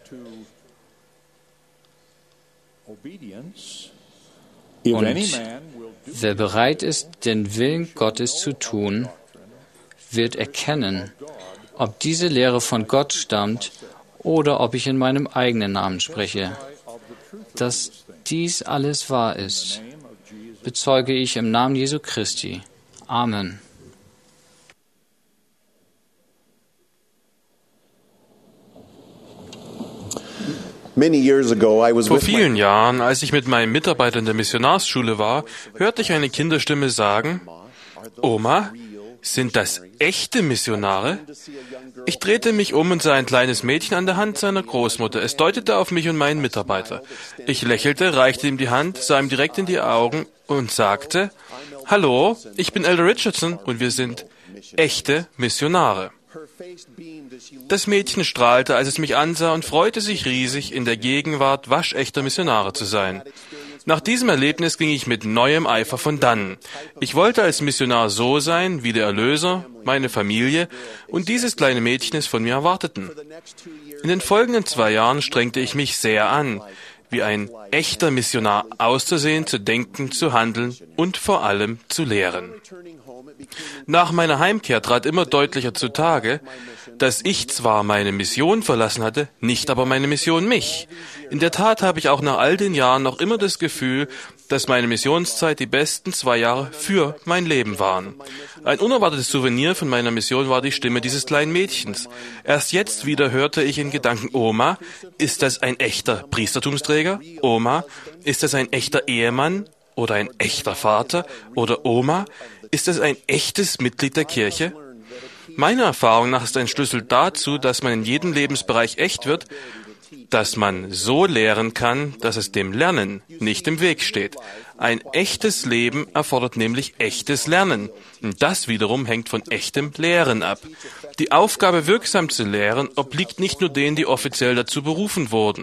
Und wer bereit ist, den Willen Gottes zu tun, wird erkennen, ob diese Lehre von Gott stammt oder ob ich in meinem eigenen Namen spreche. Dass dies alles wahr ist, bezeuge ich im Namen Jesu Christi. Amen. Vor vielen Jahren, als ich mit meinem Mitarbeiter in der Missionarsschule war, hörte ich eine Kinderstimme sagen: Oma, sind das echte Missionare? Ich drehte mich um und sah ein kleines Mädchen an der Hand seiner Großmutter. Es deutete auf mich und meinen Mitarbeiter. Ich lächelte, reichte ihm die Hand, sah ihm direkt in die Augen und sagte: Hallo, ich bin Elder Richardson und wir sind echte Missionare. Das Mädchen strahlte, als es mich ansah, und freute sich riesig, in der Gegenwart waschechter Missionare zu sein. Nach diesem Erlebnis ging ich mit neuem Eifer von dannen. Ich wollte als Missionar so sein, wie der Erlöser, meine Familie und dieses kleine Mädchen es von mir erwarteten. In den folgenden 2 Jahren strengte ich mich sehr an, wie ein echter Missionar auszusehen, zu denken, zu handeln und vor allem zu lehren. Nach meiner Heimkehr trat immer deutlicher zutage, dass ich zwar meine Mission verlassen hatte, nicht aber meine Mission mich. In der Tat habe ich auch nach all den Jahren noch immer das Gefühl, dass meine Missionszeit die besten 2 Jahre für mein Leben waren. Ein unerwartetes Souvenir von meiner Mission war die Stimme dieses kleinen Mädchens. Erst jetzt wieder hörte ich in Gedanken: Oma, ist das ein echter Priestertumsträger? Oma, ist das ein echter Ehemann oder ein echter Vater? Oder Oma, ist das ein echtes Mitglied der Kirche? Meiner Erfahrung nach ist ein Schlüssel dazu, dass man in jedem Lebensbereich echt wird, dass man so lehren kann, dass es dem Lernen nicht im Weg steht. Ein echtes Leben erfordert nämlich echtes Lernen. Und das wiederum hängt von echtem Lehren ab. Die Aufgabe, wirksam zu lehren, obliegt nicht nur denen, die offiziell dazu berufen wurden.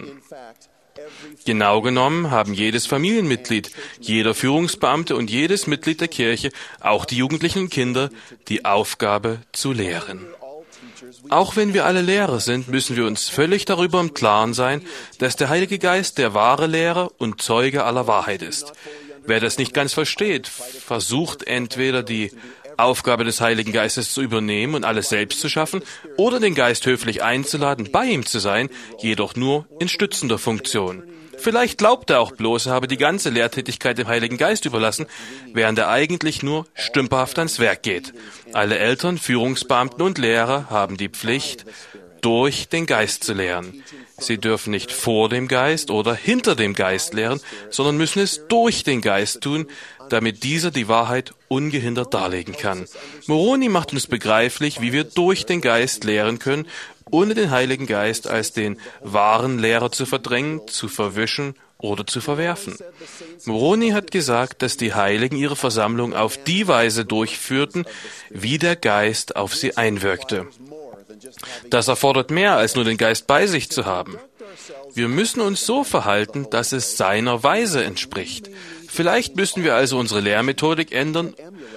Genau genommen haben jedes Familienmitglied, jeder Führungsbeamte und jedes Mitglied der Kirche, auch die Jugendlichen und Kinder, die Aufgabe zu lehren. Auch wenn wir alle Lehrer sind, müssen wir uns völlig darüber im Klaren sein, dass der Heilige Geist der wahre Lehrer und Zeuge aller Wahrheit ist. Wer das nicht ganz versteht, versucht entweder die Aufgabe des Heiligen Geistes zu übernehmen und alles selbst zu schaffen oder den Geist höflich einzuladen, bei ihm zu sein, jedoch nur in stützender Funktion. Vielleicht glaubt er auch bloß, er habe die ganze Lehrtätigkeit dem Heiligen Geist überlassen, während er eigentlich nur stümperhaft ans Werk geht. Alle Eltern, Führungsbeamten und Lehrer haben die Pflicht, durch den Geist zu lehren. Sie dürfen nicht vor dem Geist oder hinter dem Geist lehren, sondern müssen es durch den Geist tun, damit dieser die Wahrheit ungehindert darlegen kann. Moroni macht uns begreiflich, wie wir durch den Geist lehren können, ohne den Heiligen Geist als den wahren Lehrer zu verdrängen, zu verwischen oder zu verwerfen. Moroni hat gesagt, dass die Heiligen ihre Versammlung auf die Weise durchführten, wie der Geist auf sie einwirkte. Das erfordert mehr, als nur den Geist bei sich zu haben. Wir müssen uns so verhalten, dass es seiner Weise entspricht. Vielleicht müssen wir also unsere Lehrmethodik ändern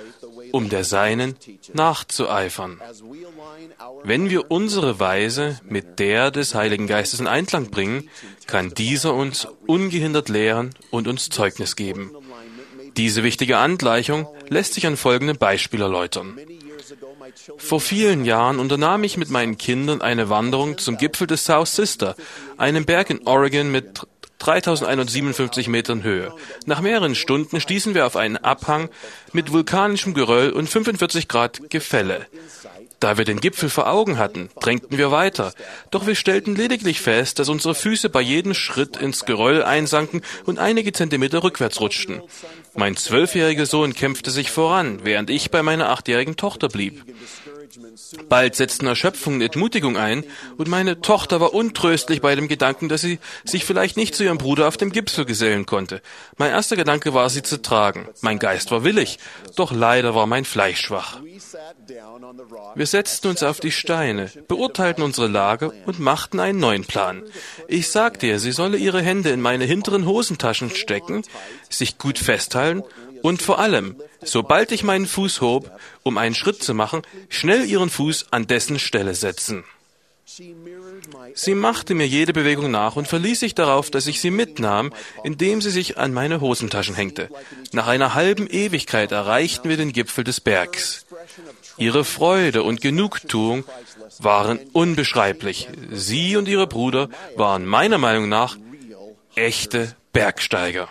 um der Seinen nachzueifern. Wenn wir unsere Weise mit der des Heiligen Geistes in Einklang bringen, kann dieser uns ungehindert lehren und uns Zeugnis geben. Diese wichtige Angleichung lässt sich an folgendem Beispiel erläutern. Vor vielen Jahren unternahm ich mit meinen Kindern eine Wanderung zum Gipfel des South Sister, einem Berg in Oregon mit 3157 Metern Höhe. Nach mehreren Stunden stießen wir auf einen Abhang mit vulkanischem Geröll und 45 Grad Gefälle. Da wir den Gipfel vor Augen hatten, drängten wir weiter. Doch wir stellten lediglich fest, dass unsere Füße bei jedem Schritt ins Geröll einsanken und einige Zentimeter rückwärts rutschten. Mein 12-jähriger Sohn kämpfte sich voran, während ich bei meiner 8-jährigen Tochter blieb. Bald setzten Erschöpfung und Entmutigung ein, und meine Tochter war untröstlich bei dem Gedanken, dass sie sich vielleicht nicht zu ihrem Bruder auf dem Gipfel gesellen konnte. Mein erster Gedanke war, sie zu tragen. Mein Geist war willig, doch leider war mein Fleisch schwach. Wir setzten uns auf die Steine, beurteilten unsere Lage und machten einen neuen Plan. Ich sagte ihr, sie solle ihre Hände in meine hinteren Hosentaschen stecken, sich gut festhalten und vor allem, sobald ich meinen Fuß hob, um einen Schritt zu machen, schnell ihren Fuß an dessen Stelle setzen. Sie machte mir jede Bewegung nach und verließ sich darauf, dass ich sie mitnahm, indem sie sich an meine Hosentaschen hängte. Nach einer halben Ewigkeit erreichten wir den Gipfel des Bergs. Ihre Freude und Genugtuung waren unbeschreiblich. Sie und ihre Brüder waren meiner Meinung nach echte Bergsteiger.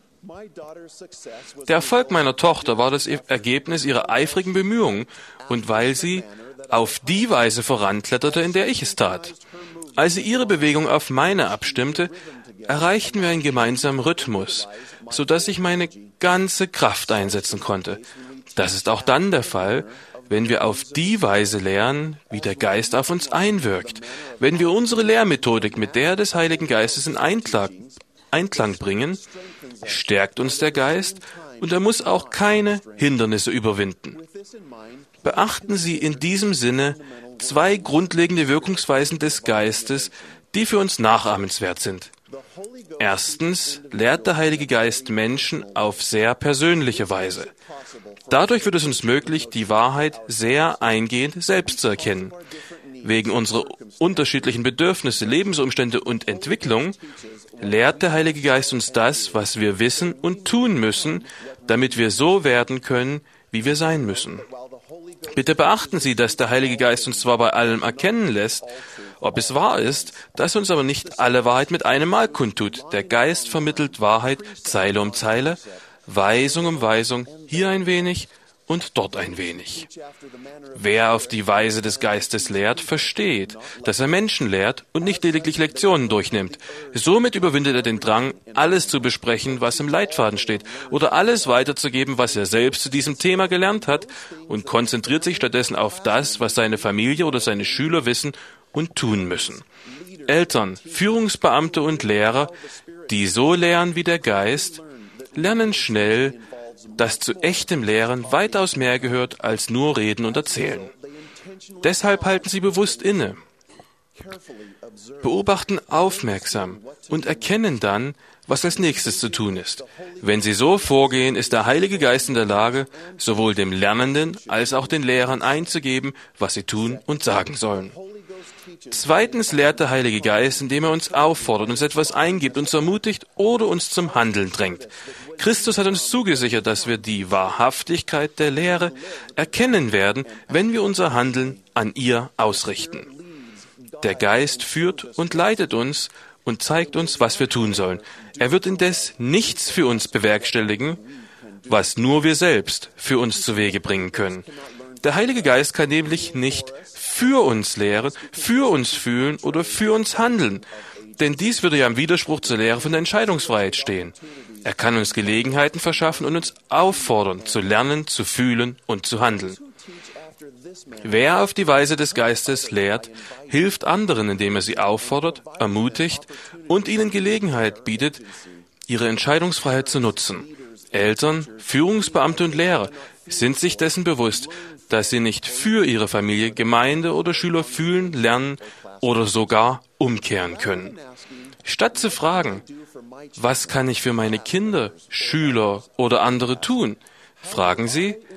Der Erfolg meiner Tochter war das Ergebnis ihrer eifrigen Bemühungen und weil sie auf die Weise vorankletterte, in der ich es tat. Als sie ihre Bewegung auf meine abstimmte, erreichten wir einen gemeinsamen Rhythmus, sodass ich meine ganze Kraft einsetzen konnte. Das ist auch dann der Fall, wenn wir auf die Weise lernen, wie der Geist auf uns einwirkt. Wenn wir unsere Lehrmethodik mit der des Heiligen Geistes in Einklang bringen, stärkt uns der Geist und er muss auch keine Hindernisse überwinden. Beachten Sie in diesem Sinne zwei grundlegende Wirkungsweisen des Geistes, die für uns nachahmenswert sind. Erstens lehrt der Heilige Geist Menschen auf sehr persönliche Weise. Dadurch wird es uns möglich, die Wahrheit sehr eingehend selbst zu erkennen. Wegen unserer unterschiedlichen Bedürfnisse, Lebensumstände und Entwicklung lehrt der Heilige Geist uns das, was wir wissen und tun müssen, damit wir so werden können, wie wir sein müssen. Bitte beachten Sie, dass der Heilige Geist uns zwar bei allem erkennen lässt, ob es wahr ist, dass uns aber nicht alle Wahrheit mit einem Mal kundtut. Der Geist vermittelt Wahrheit Zeile um Zeile, Weisung um Weisung, hier ein wenig und dort ein wenig. Wer auf die Weise des Geistes lehrt, versteht, dass er Menschen lehrt und nicht lediglich Lektionen durchnimmt. Somit überwindet er den Drang, alles zu besprechen, was im Leitfaden steht, oder alles weiterzugeben, was er selbst zu diesem Thema gelernt hat, und konzentriert sich stattdessen auf das, was seine Familie oder seine Schüler wissen und tun müssen. Eltern, Führungsbeamte und Lehrer, die so lehren wie der Geist, lernen schnell, dass zu echtem Lehren weitaus mehr gehört als nur Reden und Erzählen. Deshalb halten Sie bewusst inne, beobachten aufmerksam und erkennen dann, was als nächstes zu tun ist. Wenn Sie so vorgehen, ist der Heilige Geist in der Lage, sowohl dem Lernenden als auch den Lehrern einzugeben, was sie tun und sagen sollen. Zweitens lehrt der Heilige Geist, indem er uns auffordert, uns etwas eingibt, uns ermutigt oder uns zum Handeln drängt. Christus hat uns zugesichert, dass wir die Wahrhaftigkeit der Lehre erkennen werden, wenn wir unser Handeln an ihr ausrichten. Der Geist führt und leitet uns und zeigt uns, was wir tun sollen. Er wird indes nichts für uns bewerkstelligen, was nur wir selbst für uns zu Wege bringen können. Der Heilige Geist kann nämlich nicht für uns lehren, für uns fühlen oder für uns handeln, denn dies würde ja im Widerspruch zur Lehre von der Entscheidungsfreiheit stehen. Er kann uns Gelegenheiten verschaffen und uns auffordern, zu lernen, zu fühlen und zu handeln. Wer auf die Weise des Geistes lehrt, hilft anderen, indem er sie auffordert, ermutigt und ihnen Gelegenheit bietet, ihre Entscheidungsfreiheit zu nutzen. Eltern, Führungsbeamte und Lehrer sind sich dessen bewusst, dass sie nicht für ihre Familie, Gemeinde oder Schüler fühlen, lernen oder sogar umkehren können. Statt zu fragen, was kann ich für meine Kinder, Schüler oder andere tun, fragen Sie,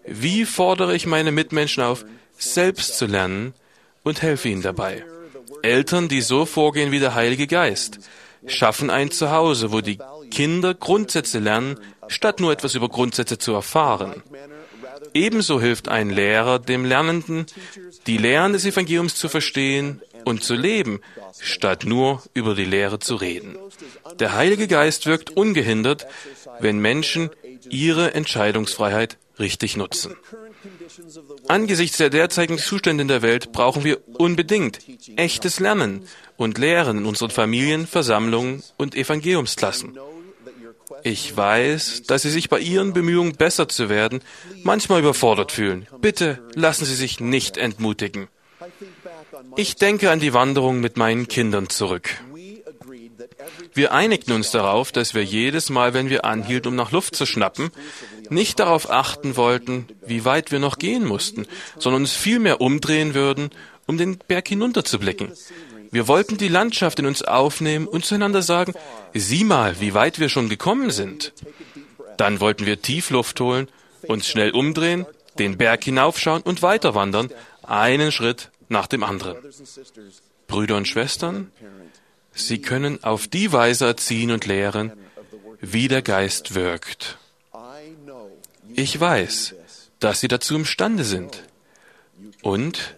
Wie fordere ich meine Mitmenschen auf, selbst zu lernen und helfe ihnen dabei? Eltern, die so vorgehen wie der Heilige Geist, schaffen ein Zuhause, wo die Kinder Grundsätze lernen, statt nur etwas über Grundsätze zu erfahren. Ebenso hilft ein Lehrer dem Lernenden, die Lehren des Evangeliums zu verstehen und zu leben, statt nur über die Lehre zu reden. Der Heilige Geist wirkt ungehindert, wenn Menschen ihre Entscheidungsfreiheit richtig nutzen. Angesichts der derzeitigen Zustände in der Welt brauchen wir unbedingt echtes Lernen und Lehren in unseren Familien, Versammlungen und Evangeliumsklassen. Ich weiß, dass Sie sich bei Ihren Bemühungen, besser zu werden, manchmal überfordert fühlen. Bitte lassen Sie sich nicht entmutigen. Ich denke an die Wanderung mit meinen Kindern zurück. Wir einigten uns darauf, dass wir jedes Mal, wenn wir anhielten, um nach Luft zu schnappen, nicht darauf achten wollten, wie weit wir noch gehen mussten, sondern uns vielmehr umdrehen würden, um den Berg hinunterzublicken. Wir wollten die Landschaft in uns aufnehmen und zueinander sagen, sieh mal, wie weit wir schon gekommen sind. Dann wollten wir tief Luft holen, uns schnell umdrehen, den Berg hinaufschauen und weiter wandern, einen Schritt nach dem anderen. Brüder und Schwestern, Sie können auf die Weise erziehen und lehren, wie der Geist wirkt. Ich weiß, dass Sie dazu imstande sind und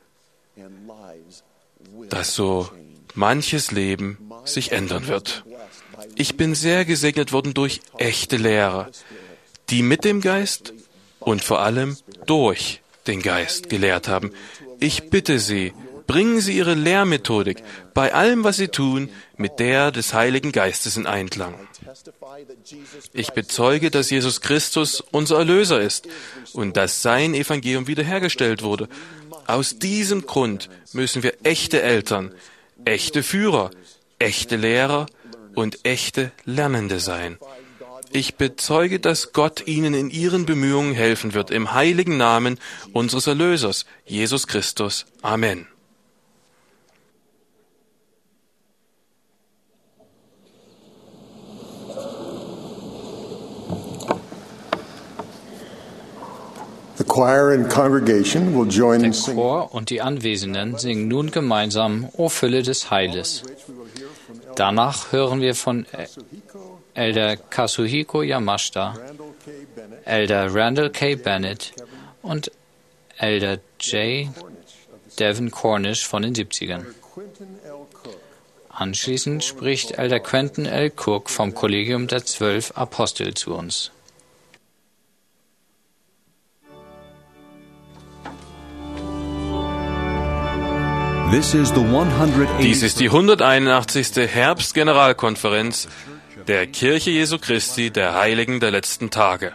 dass so manches Leben sich ändern wird. Ich bin sehr gesegnet worden durch echte Lehrer, die mit dem Geist und vor allem durch den Geist gelehrt haben. Ich bitte Sie, bringen Sie Ihre Lehrmethodik bei allem, was Sie tun, mit der des Heiligen Geistes in Einklang. Ich bezeuge, dass Jesus Christus unser Erlöser ist und dass sein Evangelium wiederhergestellt wurde. Aus diesem Grund müssen wir echte Eltern, echte Führer, echte Lehrer und echte Lernende sein. Ich bezeuge, dass Gott Ihnen in Ihren Bemühungen helfen wird, im heiligen Namen unseres Erlösers, Jesus Christus. Amen. The choir and congregation will join Der in singing. Chor und die Anwesenden singen nun gemeinsam O Fülle des Heiles. Danach hören wir von Elder Kazuhiko Yamashita, Elder Randall K. Bennett und Elder J. Devin Cornish von den 70ern. Anschließend spricht Elder Quentin L. Cook vom Kollegium der 12 Apostel zu uns. Dies ist die 181. Herbstgeneralkonferenz der Kirche Jesu Christi der Heiligen der letzten Tage.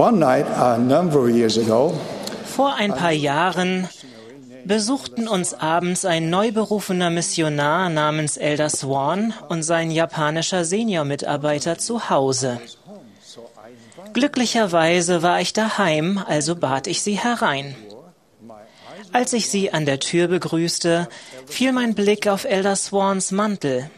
One night, a number of years ago, Vor ein paar Jahren besuchten uns abends ein neu berufener Missionar namens Elder Swan und sein japanischer Seniormitarbeiter zu Hause. Glücklicherweise war ich daheim, also bat ich sie herein. Als ich sie an der Tür begrüßte, fiel mein Blick auf Elder Swans Mantel.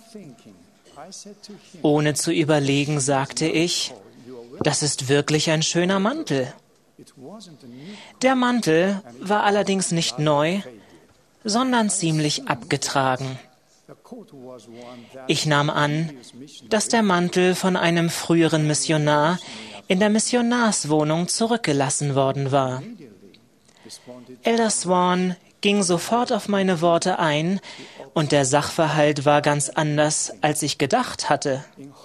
Ohne zu überlegen, sagte ich, das ist wirklich ein schöner Mantel. Der Mantel war allerdings nicht neu, sondern ziemlich abgetragen. Ich nahm an, dass der Mantel von einem früheren Missionar in der Missionarswohnung zurückgelassen worden war. Elder Swan ging sofort auf meine Worte ein, und der Sachverhalt war ganz anders, als ich gedacht hatte.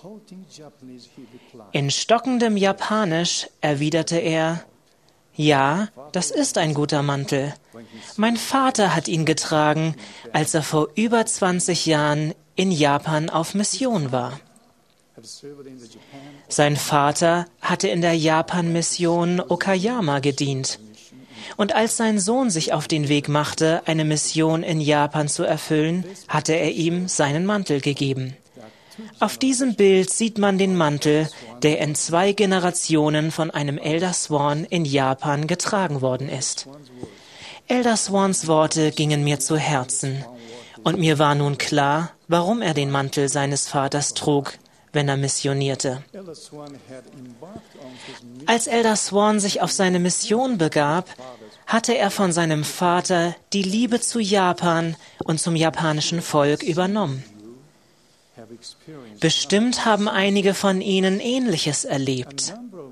In stockendem Japanisch erwiderte er, ja, das ist ein guter Mantel. Mein Vater hat ihn getragen, als er vor über 20 Jahren in Japan auf Mission war. Sein Vater hatte in der Japan-Mission Okayama gedient. Und als sein Sohn sich auf den Weg machte, eine Mission in Japan zu erfüllen, hatte er ihm seinen Mantel gegeben. Auf diesem Bild sieht man den Mantel, der in 2 Generationen von einem Elder Swan in Japan getragen worden ist. Elder Swans Worte gingen mir zu Herzen, und mir war nun klar, warum er den Mantel seines Vaters trug, wenn er missionierte. Als Elder Swan sich auf seine Mission begab, hatte er von seinem Vater die Liebe zu Japan und zum japanischen Volk übernommen. Bestimmt haben einige von Ihnen Ähnliches erlebt.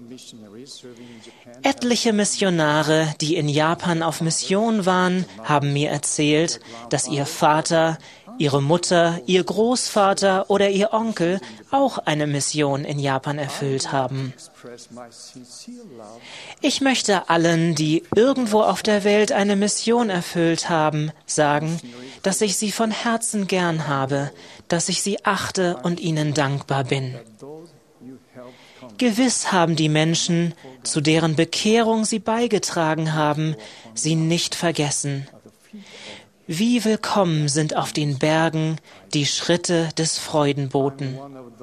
Etliche Missionare, die in Japan auf Mission waren, haben mir erzählt, dass ihr Vater, ihre Mutter, ihr Großvater oder ihr Onkel auch eine Mission in Japan erfüllt haben. Ich möchte allen, die irgendwo auf der Welt eine Mission erfüllt haben, sagen, dass ich sie von Herzen gern habe, dass ich sie achte und ihnen dankbar bin. Gewiss haben die Menschen, zu deren Bekehrung sie beigetragen haben, sie nicht vergessen. Wie willkommen sind auf den Bergen die Schritte des Freudenboten.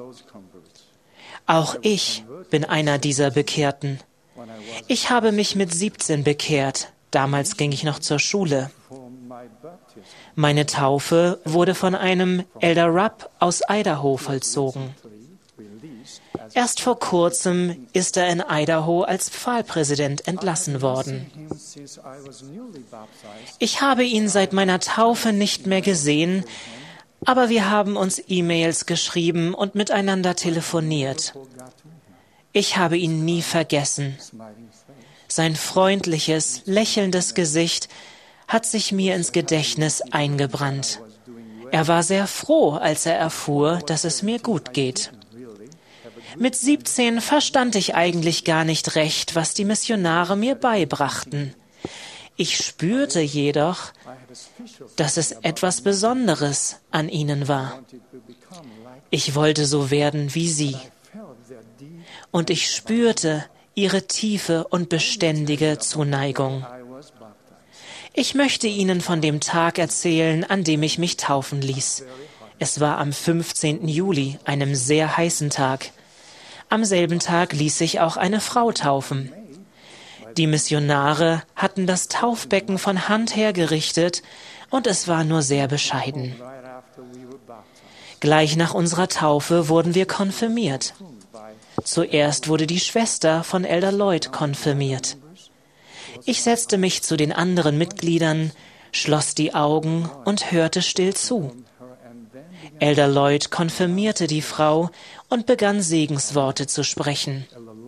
Auch ich bin einer dieser Bekehrten. Ich habe mich mit 17 bekehrt. Damals ging ich noch zur Schule. Meine Taufe wurde von einem Elder Rupp aus Idaho vollzogen. Erst vor kurzem ist er in Idaho als Pfahlpräsident entlassen worden. Ich habe ihn seit meiner Taufe nicht mehr gesehen, aber wir haben uns E-Mails geschrieben und miteinander telefoniert. Ich habe ihn nie vergessen. Sein freundliches, lächelndes Gesicht hat sich mir ins Gedächtnis eingebrannt. Er war sehr froh, als er erfuhr, dass es mir gut geht. Mit 17 verstand ich eigentlich gar nicht recht, was die Missionare mir beibrachten. Ich spürte jedoch, dass es etwas Besonderes an ihnen war. Ich wollte so werden wie sie. Und ich spürte ihre tiefe und beständige Zuneigung. Ich möchte Ihnen von dem Tag erzählen, an dem ich mich taufen ließ. Es war am 15. Juli, einem sehr heißen Tag. Am selben Tag ließ sich auch eine Frau taufen. Die Missionare hatten das Taufbecken von Hand hergerichtet und es war nur sehr bescheiden. Gleich nach unserer Taufe wurden wir konfirmiert. Zuerst wurde die Schwester von Elder Lloyd konfirmiert. Ich setzte mich zu den anderen Mitgliedern, schloss die Augen und hörte still zu. Elder Lloyd konfirmierte die Frau und begann Segensworte zu sprechen.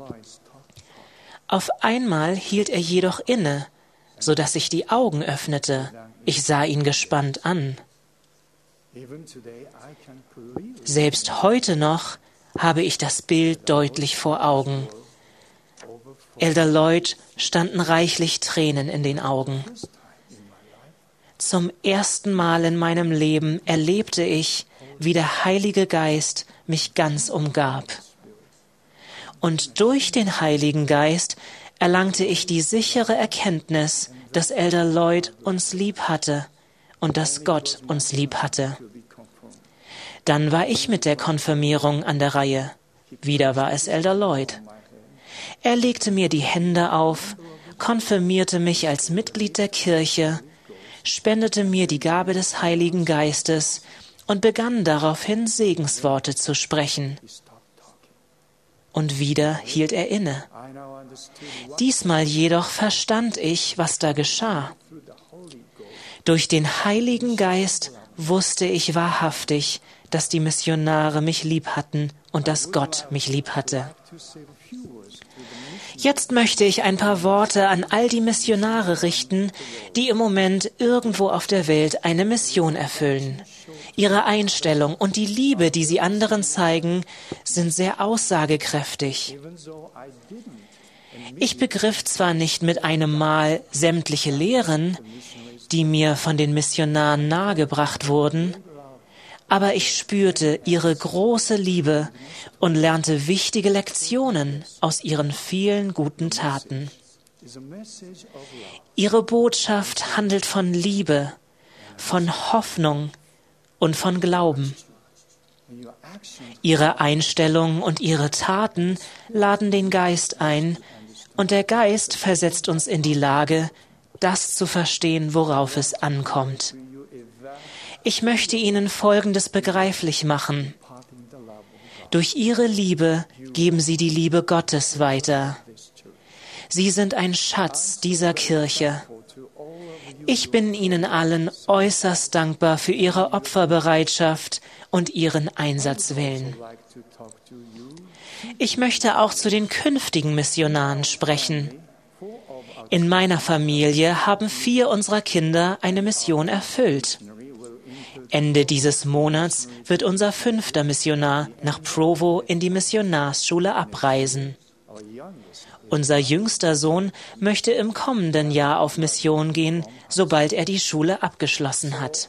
Auf einmal hielt er jedoch inne, so dass ich die Augen öffnete. Ich sah ihn gespannt an. Selbst heute noch habe ich das Bild deutlich vor Augen. Elder Lloyd standen reichlich Tränen in den Augen. Zum ersten Mal in meinem Leben erlebte ich, wie der Heilige Geist mich ganz umgab. Und durch den Heiligen Geist erlangte ich die sichere Erkenntnis, dass Elder Lloyd uns lieb hatte und dass Gott uns lieb hatte. Dann war ich mit der Konfirmierung an der Reihe. Wieder war es Elder Lloyd. Er legte mir die Hände auf, konfirmierte mich als Mitglied der Kirche, spendete mir die Gabe des Heiligen Geistes und begann daraufhin Segensworte zu sprechen. Und wieder hielt er inne. Diesmal jedoch verstand ich, was da geschah. Durch den Heiligen Geist wusste ich wahrhaftig, dass die Missionare mich lieb hatten und dass Gott mich lieb hatte. Jetzt möchte ich ein paar Worte an all die Missionare richten, die im Moment irgendwo auf der Welt eine Mission erfüllen. Ihre Einstellung und die Liebe, die sie anderen zeigen, sind sehr aussagekräftig. Ich begriff zwar nicht mit einem Mal sämtliche Lehren, die mir von den Missionaren nahegebracht wurden, aber ich spürte ihre große Liebe und lernte wichtige Lektionen aus ihren vielen guten Taten. Ihre Botschaft handelt von Liebe, von Hoffnung und von Glauben. Ihre Einstellung und ihre Taten laden den Geist ein, und der Geist versetzt uns in die Lage, das zu verstehen, worauf es ankommt. Ich möchte Ihnen Folgendes begreiflich machen. Durch Ihre Liebe geben Sie die Liebe Gottes weiter. Sie sind ein Schatz dieser Kirche. Ich bin Ihnen allen äußerst dankbar für Ihre Opferbereitschaft und Ihren Einsatzwillen. Ich möchte auch zu den künftigen Missionaren sprechen. In meiner Familie haben 4 unserer Kinder eine Mission erfüllt. Ende dieses Monats wird unser 5. Missionar nach Provo in die Missionarsschule abreisen. Unser jüngster Sohn möchte im kommenden Jahr auf Mission gehen, sobald er die Schule abgeschlossen hat.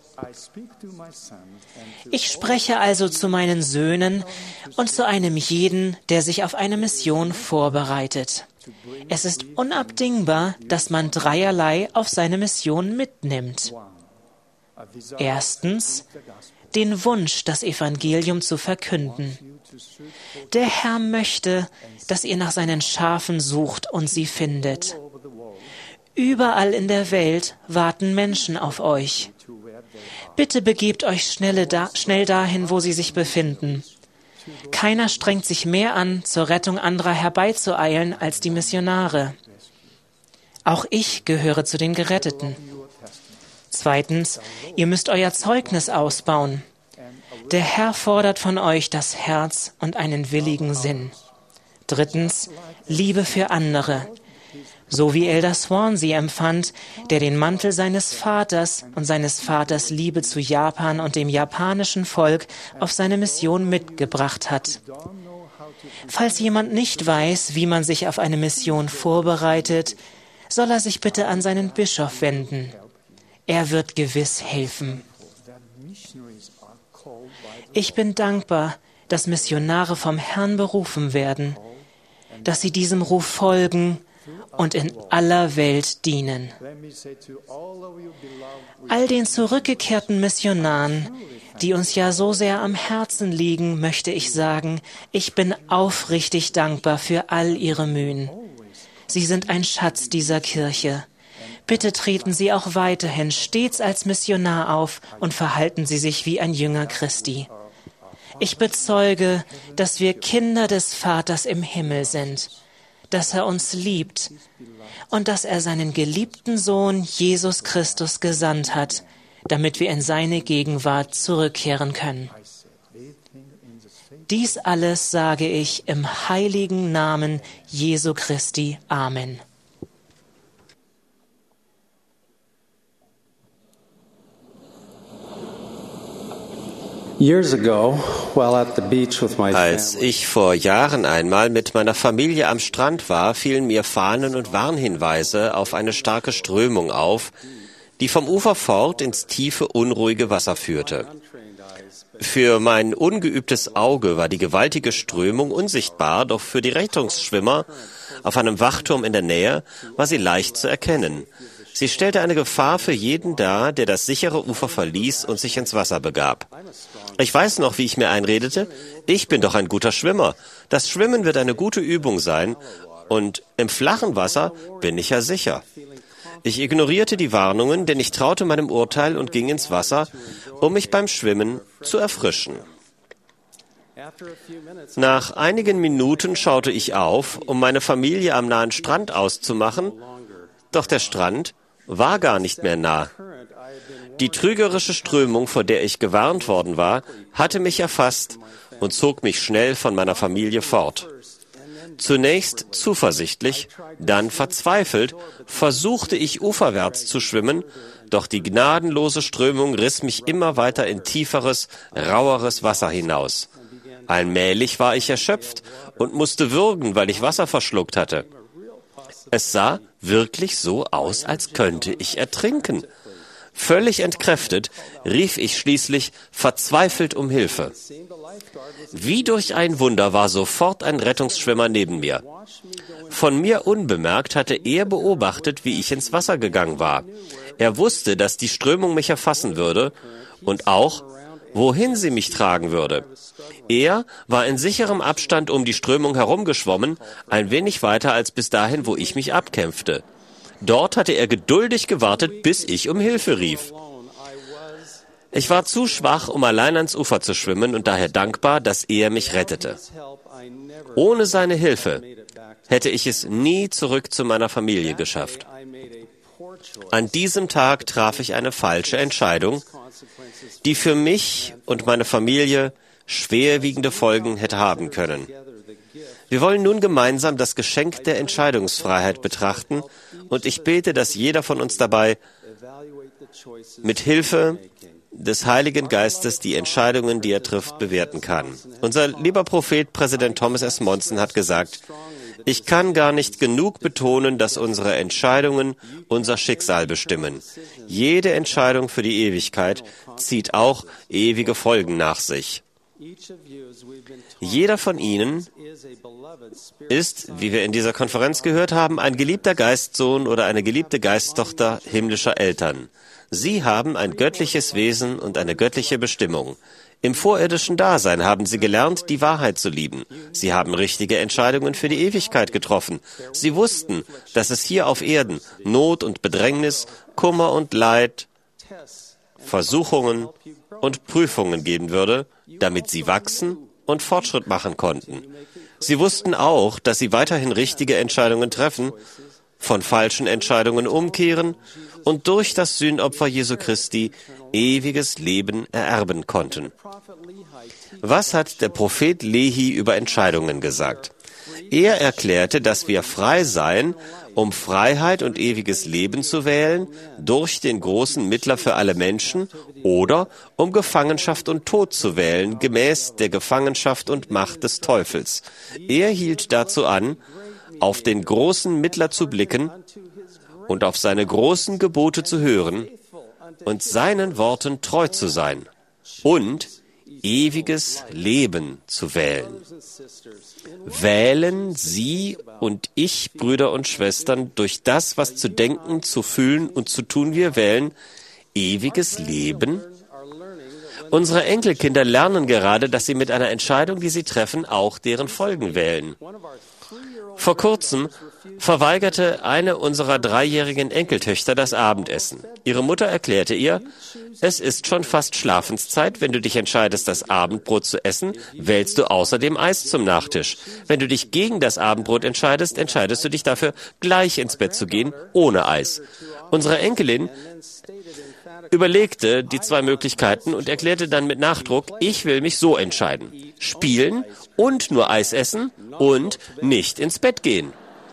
Ich spreche also zu meinen Söhnen und zu einem jeden, der sich auf eine Mission vorbereitet. Es ist unabdingbar, dass man dreierlei auf seine Mission mitnimmt. Erstens, den Wunsch, das Evangelium zu verkünden. Der Herr möchte, dass ihr nach seinen Schafen sucht und sie findet. Überall in der Welt warten Menschen auf euch. Bitte begebt euch schnell dahin, wo sie sich befinden. Keiner strengt sich mehr an, zur Rettung anderer herbeizueilen, als die Missionare. Auch ich gehöre zu den Geretteten. Zweitens, ihr müsst euer Zeugnis ausbauen. Der Herr fordert von euch das Herz und einen willigen Sinn. Drittens, Liebe für andere. So wie Elder Swansea empfand, der den Mantel seines Vaters und seines Vaters Liebe zu Japan und dem japanischen Volk auf seine Mission mitgebracht hat. Falls jemand nicht weiß, wie man sich auf eine Mission vorbereitet, soll er sich bitte an seinen Bischof wenden. Er wird gewiss helfen. Ich bin dankbar, dass Missionare vom Herrn berufen werden, dass sie diesem Ruf folgen und in aller Welt dienen. All den zurückgekehrten Missionaren, die uns ja so sehr am Herzen liegen, möchte ich sagen, ich bin aufrichtig dankbar für all ihre Mühen. Sie sind ein Schatz dieser Kirche. Bitte treten Sie auch weiterhin stets als Missionar auf und verhalten Sie sich wie ein Jünger Christi. Ich bezeuge, dass wir Kinder des Vaters im Himmel sind, dass er uns liebt und dass er seinen geliebten Sohn Jesus Christus gesandt hat, damit wir in seine Gegenwart zurückkehren können. Dies alles sage ich im heiligen Namen Jesu Christi. Amen. Als ich vor Jahren einmal mit meiner Familie am Strand war, fielen mir Fahnen und Warnhinweise auf eine starke Strömung auf, die vom Ufer fort ins tiefe, unruhige Wasser führte. Für mein ungeübtes Auge war die gewaltige Strömung unsichtbar, doch für die Rettungsschwimmer auf einem Wachturm in der Nähe war sie leicht zu erkennen. Sie stellte eine Gefahr für jeden dar, der das sichere Ufer verließ und sich ins Wasser begab. Ich weiß noch, wie ich mir einredete, ich bin doch ein guter Schwimmer. Das Schwimmen wird eine gute Übung sein und im flachen Wasser bin ich ja sicher. Ich ignorierte die Warnungen, denn ich traute meinem Urteil und ging ins Wasser, um mich beim Schwimmen zu erfrischen. Nach einigen Minuten schaute ich auf, um meine Familie am nahen Strand auszumachen, doch der Strand war gar nicht mehr nah. Die trügerische Strömung, vor der ich gewarnt worden war, hatte mich erfasst und zog mich schnell von meiner Familie fort. Zunächst zuversichtlich, dann verzweifelt, versuchte ich uferwärts zu schwimmen, doch die gnadenlose Strömung riss mich immer weiter in tieferes, raueres Wasser hinaus. Allmählich war ich erschöpft und musste würgen, weil ich Wasser verschluckt hatte. Es sah wirklich so aus, als könnte ich ertrinken. Völlig entkräftet rief ich schließlich verzweifelt um Hilfe. Wie durch ein Wunder war sofort ein Rettungsschwimmer neben mir. Von mir unbemerkt hatte er beobachtet, wie ich ins Wasser gegangen war. Er wusste, dass die Strömung mich erfassen würde und auch, wohin sie mich tragen würde. Er war in sicherem Abstand um die Strömung herumgeschwommen, ein wenig weiter als bis dahin, wo ich mich abkämpfte. Dort hatte er geduldig gewartet, bis ich um Hilfe rief. Ich war zu schwach, um allein ans Ufer zu schwimmen und daher dankbar, dass er mich rettete. Ohne seine Hilfe hätte ich es nie zurück zu meiner Familie geschafft. An diesem Tag traf ich eine falsche Entscheidung, die für mich und meine Familie schwerwiegende Folgen hätte haben können. Wir wollen nun gemeinsam das Geschenk der Entscheidungsfreiheit betrachten und ich bete, dass jeder von uns dabei mit Hilfe des Heiligen Geistes die Entscheidungen, die er trifft, bewerten kann. Unser lieber Prophet, Präsident Thomas S. Monson, hat gesagt, ich kann gar nicht genug betonen, dass unsere Entscheidungen unser Schicksal bestimmen. Jede Entscheidung für die Ewigkeit zieht auch ewige Folgen nach sich. Jeder von Ihnen ist, wie wir in dieser Konferenz gehört haben, ein geliebter Geistsohn oder eine geliebte Geisttochter himmlischer Eltern. Sie haben ein göttliches Wesen und eine göttliche Bestimmung. Im vorirdischen Dasein haben Sie gelernt, die Wahrheit zu lieben. Sie haben richtige Entscheidungen für die Ewigkeit getroffen. Sie wussten, dass es hier auf Erden Not und Bedrängnis, Kummer und Leid, Versuchungen und Prüfungen geben würde, damit Sie wachsen und Fortschritt machen konnten. Sie wussten auch, dass Sie weiterhin richtige Entscheidungen treffen, von falschen Entscheidungen umkehren und durch das Sühnopfer Jesu Christi ewiges Leben ererben konnten. Was hat der Prophet Lehi über Entscheidungen gesagt? Er erklärte, dass wir frei seien, um Freiheit und ewiges Leben zu wählen, durch den großen Mittler für alle Menschen, oder um Gefangenschaft und Tod zu wählen, gemäß der Gefangenschaft und Macht des Teufels. Er hielt dazu an, auf den großen Mittler zu blicken und auf seine großen Gebote zu hören und seinen Worten treu zu sein und ewiges Leben zu wählen. Wählen Sie und ich, Brüder und Schwestern, durch das, was zu denken, zu fühlen und zu tun wir wählen, ewiges Leben? Unsere Enkelkinder lernen gerade, dass sie mit einer Entscheidung, die sie treffen, auch deren Folgen wählen. Vor kurzem verweigerte eine unserer 3-jährigen Enkeltöchter das Abendessen. Ihre Mutter erklärte ihr, es ist schon fast Schlafenszeit. Wenn du dich entscheidest, das Abendbrot zu essen, wählst du außerdem Eis zum Nachtisch. Wenn du dich gegen das Abendbrot entscheidest, entscheidest du dich dafür, gleich ins Bett zu gehen, ohne Eis. Unsere Enkelin überlegte die 2 Möglichkeiten und erklärte dann mit Nachdruck, ich will mich so entscheiden. Spielen und nur Eis essen und nicht ins Bett gehen.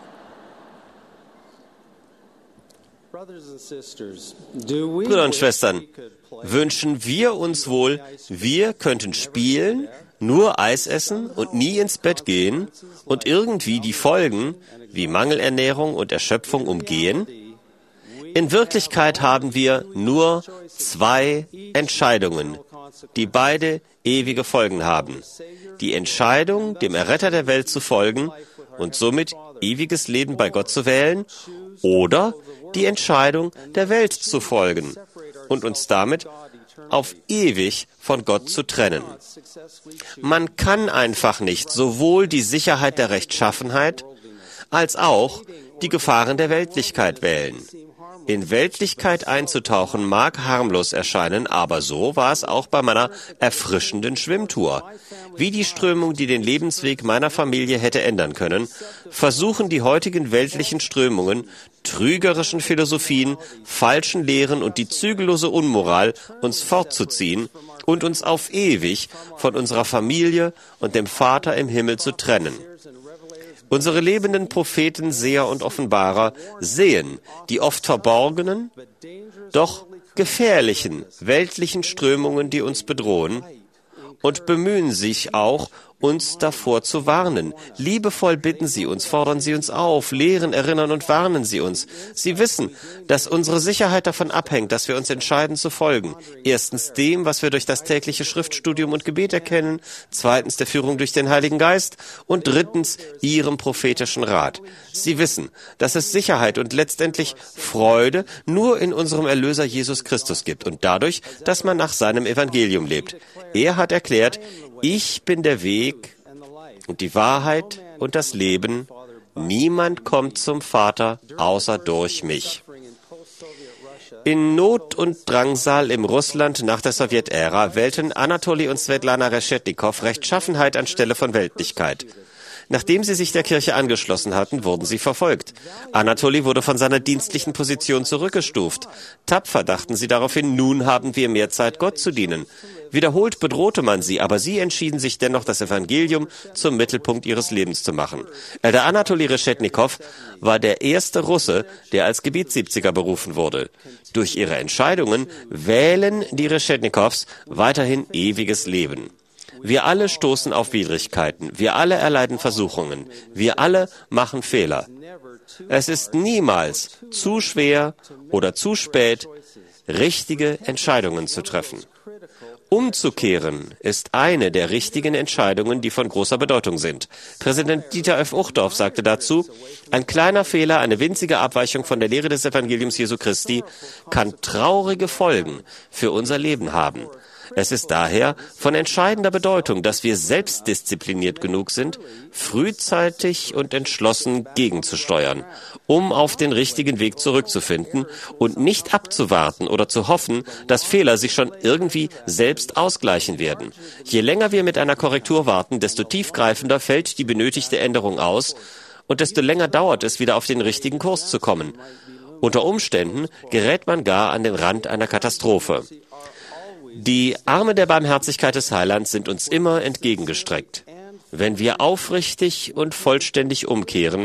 Brüder und Schwestern, wünschen wir uns wohl, wir könnten spielen, nur Eis essen und nie ins Bett gehen und irgendwie die Folgen wie Mangelernährung und Erschöpfung umgehen? In Wirklichkeit haben wir nur 2 Entscheidungen, die beide ewige Folgen haben. Die Entscheidung, dem Erretter der Welt zu folgen und somit ewiges Leben bei Gott zu wählen, oder die Entscheidung, der Welt zu folgen und uns damit auf ewig von Gott zu trennen. Man kann einfach nicht sowohl die Sicherheit der Rechtschaffenheit als auch die Gefahren der Weltlichkeit wählen. In Weltlichkeit einzutauchen mag harmlos erscheinen, aber so war es auch bei meiner erfrischenden Schwimmtour. Wie die Strömung, die den Lebensweg meiner Familie hätte ändern können, versuchen die heutigen weltlichen Strömungen, trügerischen Philosophien, falschen Lehren und die zügellose Unmoral uns fortzuziehen und uns auf ewig von unserer Familie und dem Vater im Himmel zu trennen. Unsere lebenden Propheten, Seher und Offenbarer sehen die oft verborgenen, doch gefährlichen weltlichen Strömungen, die uns bedrohen, und bemühen sich auch, uns davor zu warnen. Liebevoll bitten sie uns, fordern sie uns auf, lehren, erinnern und warnen sie uns. Sie wissen, dass unsere Sicherheit davon abhängt, dass wir uns entscheiden zu folgen. Erstens dem, was wir durch das tägliche Schriftstudium und Gebet erkennen, zweitens der Führung durch den Heiligen Geist und drittens ihrem prophetischen Rat. Sie wissen, dass es Sicherheit und letztendlich Freude nur in unserem Erlöser Jesus Christus gibt und dadurch, dass man nach seinem Evangelium lebt. Er hat erklärt, ich bin der Weg und die Wahrheit und das Leben. Niemand kommt zum Vater außer durch mich. In Not und Drangsal im Russland nach der Sowjetära wählten Anatoli und Svetlana Reschetnikow Rechtschaffenheit anstelle von Weltlichkeit. Nachdem sie sich der Kirche angeschlossen hatten, wurden sie verfolgt. Anatoli wurde von seiner dienstlichen Position zurückgestuft. Tapfer dachten sie daraufhin, nun haben wir mehr Zeit, Gott zu dienen. Wiederholt bedrohte man sie, aber sie entschieden sich dennoch, das Evangelium zum Mittelpunkt ihres Lebens zu machen. Der Anatoli Reschetnikow war der erste Russe, der als Gebietssiebziger berufen wurde. Durch ihre Entscheidungen wählen die Reschetnikows weiterhin ewiges Leben. Wir alle stoßen auf Widrigkeiten, wir alle erleiden Versuchungen, wir alle machen Fehler. Es ist niemals zu schwer oder zu spät, richtige Entscheidungen zu treffen. Umzukehren ist eine der richtigen Entscheidungen, die von großer Bedeutung sind. Präsident Dieter F. Uchtdorf sagte dazu, ein kleiner Fehler, eine winzige Abweichung von der Lehre des Evangeliums Jesu Christi kann traurige Folgen für unser Leben haben. Es ist daher von entscheidender Bedeutung, dass wir selbstdiszipliniert genug sind, frühzeitig und entschlossen gegenzusteuern, um auf den richtigen Weg zurückzufinden und nicht abzuwarten oder zu hoffen, dass Fehler sich schon irgendwie selbst ausgleichen werden. Je länger wir mit einer Korrektur warten, desto tiefgreifender fällt die benötigte Änderung aus und desto länger dauert es, wieder auf den richtigen Kurs zu kommen. Unter Umständen gerät man gar an den Rand einer Katastrophe. Die Arme der Barmherzigkeit des Heilands sind uns immer entgegengestreckt. Wenn wir aufrichtig und vollständig umkehren,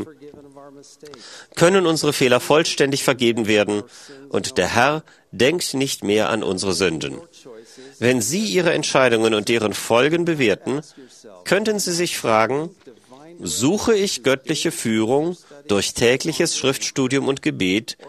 können unsere Fehler vollständig vergeben werden und der Herr denkt nicht mehr an unsere Sünden. Wenn Sie Ihre Entscheidungen und deren Folgen bewerten, könnten Sie sich fragen, suche ich göttliche Führung durch tägliches Schriftstudium und Gebet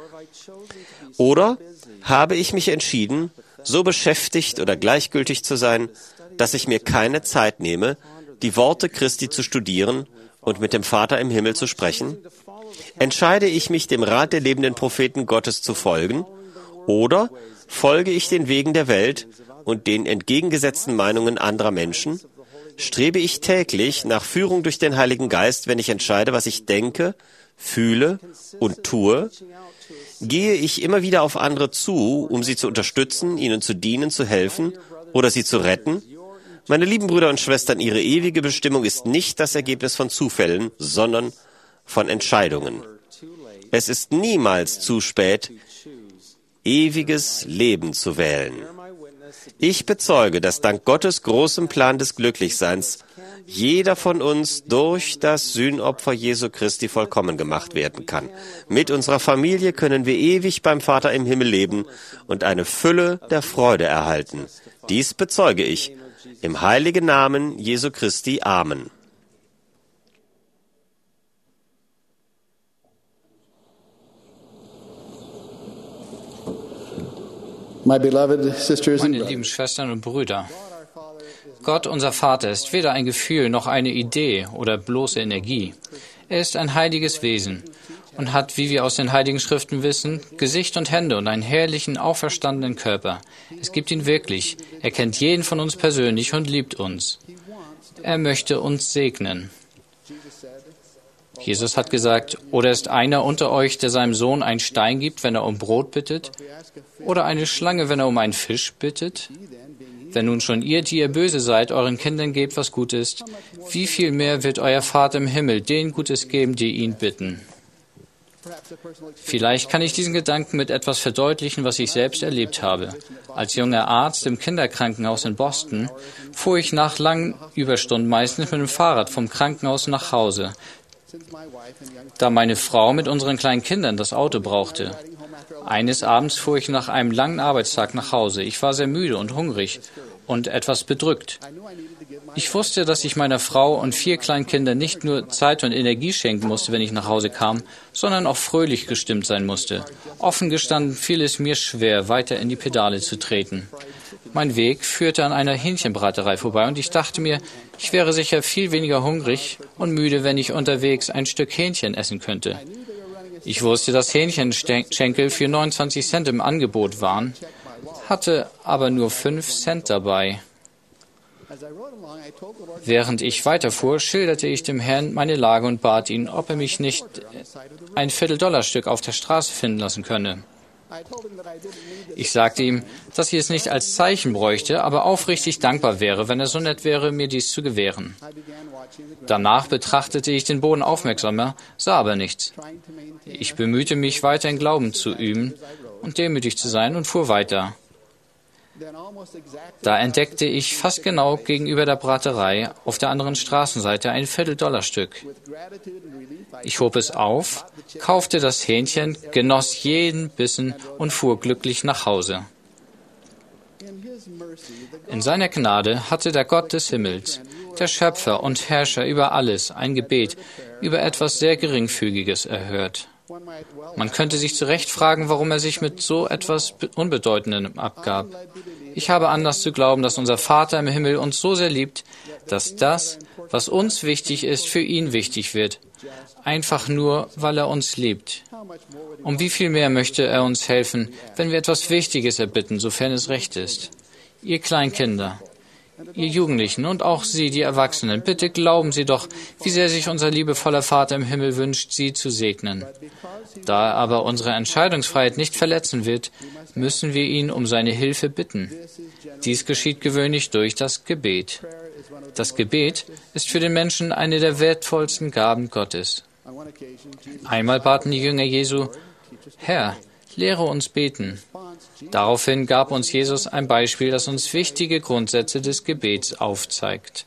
oder habe ich mich entschieden, so beschäftigt oder gleichgültig zu sein, dass ich mir keine Zeit nehme, die Worte Christi zu studieren und mit dem Vater im Himmel zu sprechen? Entscheide ich mich, dem Rat der lebenden Propheten Gottes zu folgen, oder folge ich den Wegen der Welt und den entgegengesetzten Meinungen anderer Menschen? Strebe ich täglich nach Führung durch den Heiligen Geist, wenn ich entscheide, was ich denke, fühle und tue? Gehe ich immer wieder auf andere zu, um sie zu unterstützen, ihnen zu dienen, zu helfen oder sie zu retten? Meine lieben Brüder und Schwestern, Ihre ewige Bestimmung ist nicht das Ergebnis von Zufällen, sondern von Entscheidungen. Es ist niemals zu spät, ewiges Leben zu wählen. Ich bezeuge, dass dank Gottes großem Plan des Glücklichseins jeder von uns durch das Sühnopfer Jesu Christi vollkommen gemacht werden kann. Mit unserer Familie können wir ewig beim Vater im Himmel leben und eine Fülle der Freude erhalten. Dies bezeuge ich. Im heiligen Namen Jesu Christi. Amen. My beloved sisters and Meine lieben brothers, Schwestern und Brüder, Gott, unser Vater, ist weder ein Gefühl noch eine Idee oder bloße Energie. Er ist ein heiliges Wesen und hat, wie wir aus den Heiligen Schriften wissen, Gesicht und Hände und einen herrlichen, auferstandenen Körper. Es gibt ihn wirklich. Er kennt jeden von uns persönlich und liebt uns. Er möchte uns segnen. Jesus hat gesagt, oder ist einer unter euch, der seinem Sohn einen Stein gibt, wenn er um Brot bittet? Oder eine Schlange, wenn er um einen Fisch bittet? Wenn nun schon ihr, die ihr böse seid, euren Kindern gebt, was gut ist, wie viel mehr wird euer Vater im Himmel denen Gutes geben, die ihn bitten? Vielleicht kann ich diesen Gedanken mit etwas verdeutlichen, was ich selbst erlebt habe. Als junger Arzt im Kinderkrankenhaus in Boston fuhr ich nach langen Überstunden meistens mit dem Fahrrad vom Krankenhaus nach Hause, da meine Frau mit unseren kleinen Kindern das Auto brauchte. Eines Abends fuhr ich nach einem langen Arbeitstag nach Hause. Ich war sehr müde und hungrig und etwas bedrückt. Ich wusste, dass ich meiner Frau und 4 kleinen Kindern nicht nur Zeit und Energie schenken musste, wenn ich nach Hause kam, sondern auch fröhlich gestimmt sein musste. Offen gestanden fiel es mir schwer, weiter in die Pedale zu treten. Mein Weg führte an einer Hähnchenbraterei vorbei und ich dachte mir, ich wäre sicher viel weniger hungrig und müde, wenn ich unterwegs ein Stück Hähnchen essen könnte. Ich wusste, dass Hähnchenschenkel für 29 Cent im Angebot waren, hatte aber nur 5 Cent dabei. Während ich weiterfuhr, schilderte ich dem Herrn meine Lage und bat ihn, ob er mich nicht ein $0,25 auf der Straße finden lassen könne. Ich sagte ihm, dass ich es nicht als Zeichen bräuchte, aber aufrichtig dankbar wäre, wenn er so nett wäre, mir dies zu gewähren. Danach betrachtete ich den Boden aufmerksamer, sah aber nichts. Ich bemühte mich, weiter in Glauben zu üben und demütig zu sein und fuhr weiter. Da entdeckte ich fast genau gegenüber der Braterei auf der anderen Straßenseite ein $0,25. Ich hob es auf, kaufte das Hähnchen, genoss jeden Bissen und fuhr glücklich nach Hause. In seiner Gnade hatte der Gott des Himmels, der Schöpfer und Herrscher über alles, ein Gebet über etwas sehr Geringfügiges erhört. Man könnte sich zu Recht fragen, warum er sich mit so etwas Unbedeutendem abgab. Ich habe Anlass zu glauben, dass unser Vater im Himmel uns so sehr liebt, dass das, was uns wichtig ist, für ihn wichtig wird. Einfach nur, weil er uns liebt. Um wie viel mehr möchte er uns helfen, wenn wir etwas Wichtiges erbitten, sofern es recht ist. Ihr Kleinkinder, ihr Jugendlichen und auch Sie, die Erwachsenen, bitte glauben Sie doch, wie sehr sich unser liebevoller Vater im Himmel wünscht, Sie zu segnen. Da er aber unsere Entscheidungsfreiheit nicht verletzen wird, müssen wir ihn um seine Hilfe bitten. Dies geschieht gewöhnlich durch das Gebet. Das Gebet ist für den Menschen eine der wertvollsten Gaben Gottes. Einmal baten die Jünger Jesu, Herr, lehre uns beten. Daraufhin gab uns Jesus ein Beispiel, das uns wichtige Grundsätze des Gebets aufzeigt.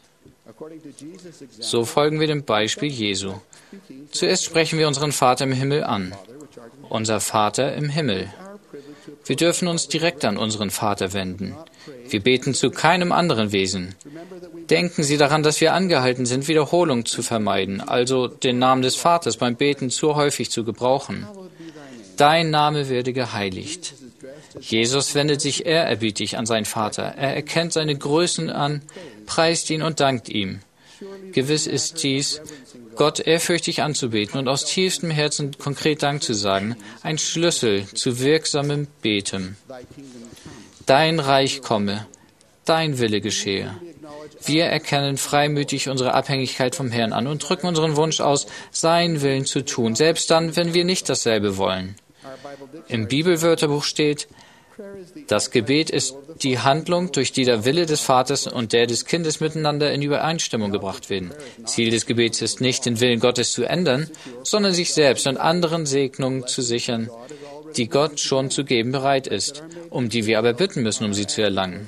So folgen wir dem Beispiel Jesu. Zuerst sprechen wir unseren Vater im Himmel an. Unser Vater im Himmel. Wir dürfen uns direkt an unseren Vater wenden. Wir beten zu keinem anderen Wesen. Denken Sie daran, dass wir angehalten sind, Wiederholung zu vermeiden, also den Namen des Vaters beim Beten zu häufig zu gebrauchen. Dein Name werde geheiligt. Jesus wendet sich ehrerbietig an seinen Vater. Er erkennt seine Größen an, preist ihn und dankt ihm. Gewiss ist dies, Gott ehrfürchtig anzubeten und aus tiefstem Herzen konkret Dank zu sagen, ein Schlüssel zu wirksamem Beten. Dein Reich komme, dein Wille geschehe. Wir erkennen freimütig unsere Abhängigkeit vom Herrn an und drücken unseren Wunsch aus, seinen Willen zu tun, selbst dann, wenn wir nicht dasselbe wollen. Im Bibelwörterbuch steht, das Gebet ist die Handlung, durch die der Wille des Vaters und der des Kindes miteinander in Übereinstimmung gebracht werden. Ziel des Gebets ist nicht, den Willen Gottes zu ändern, sondern sich selbst und anderen Segnungen zu sichern, die Gott schon zu geben bereit ist, um die wir aber bitten müssen, um sie zu erlangen.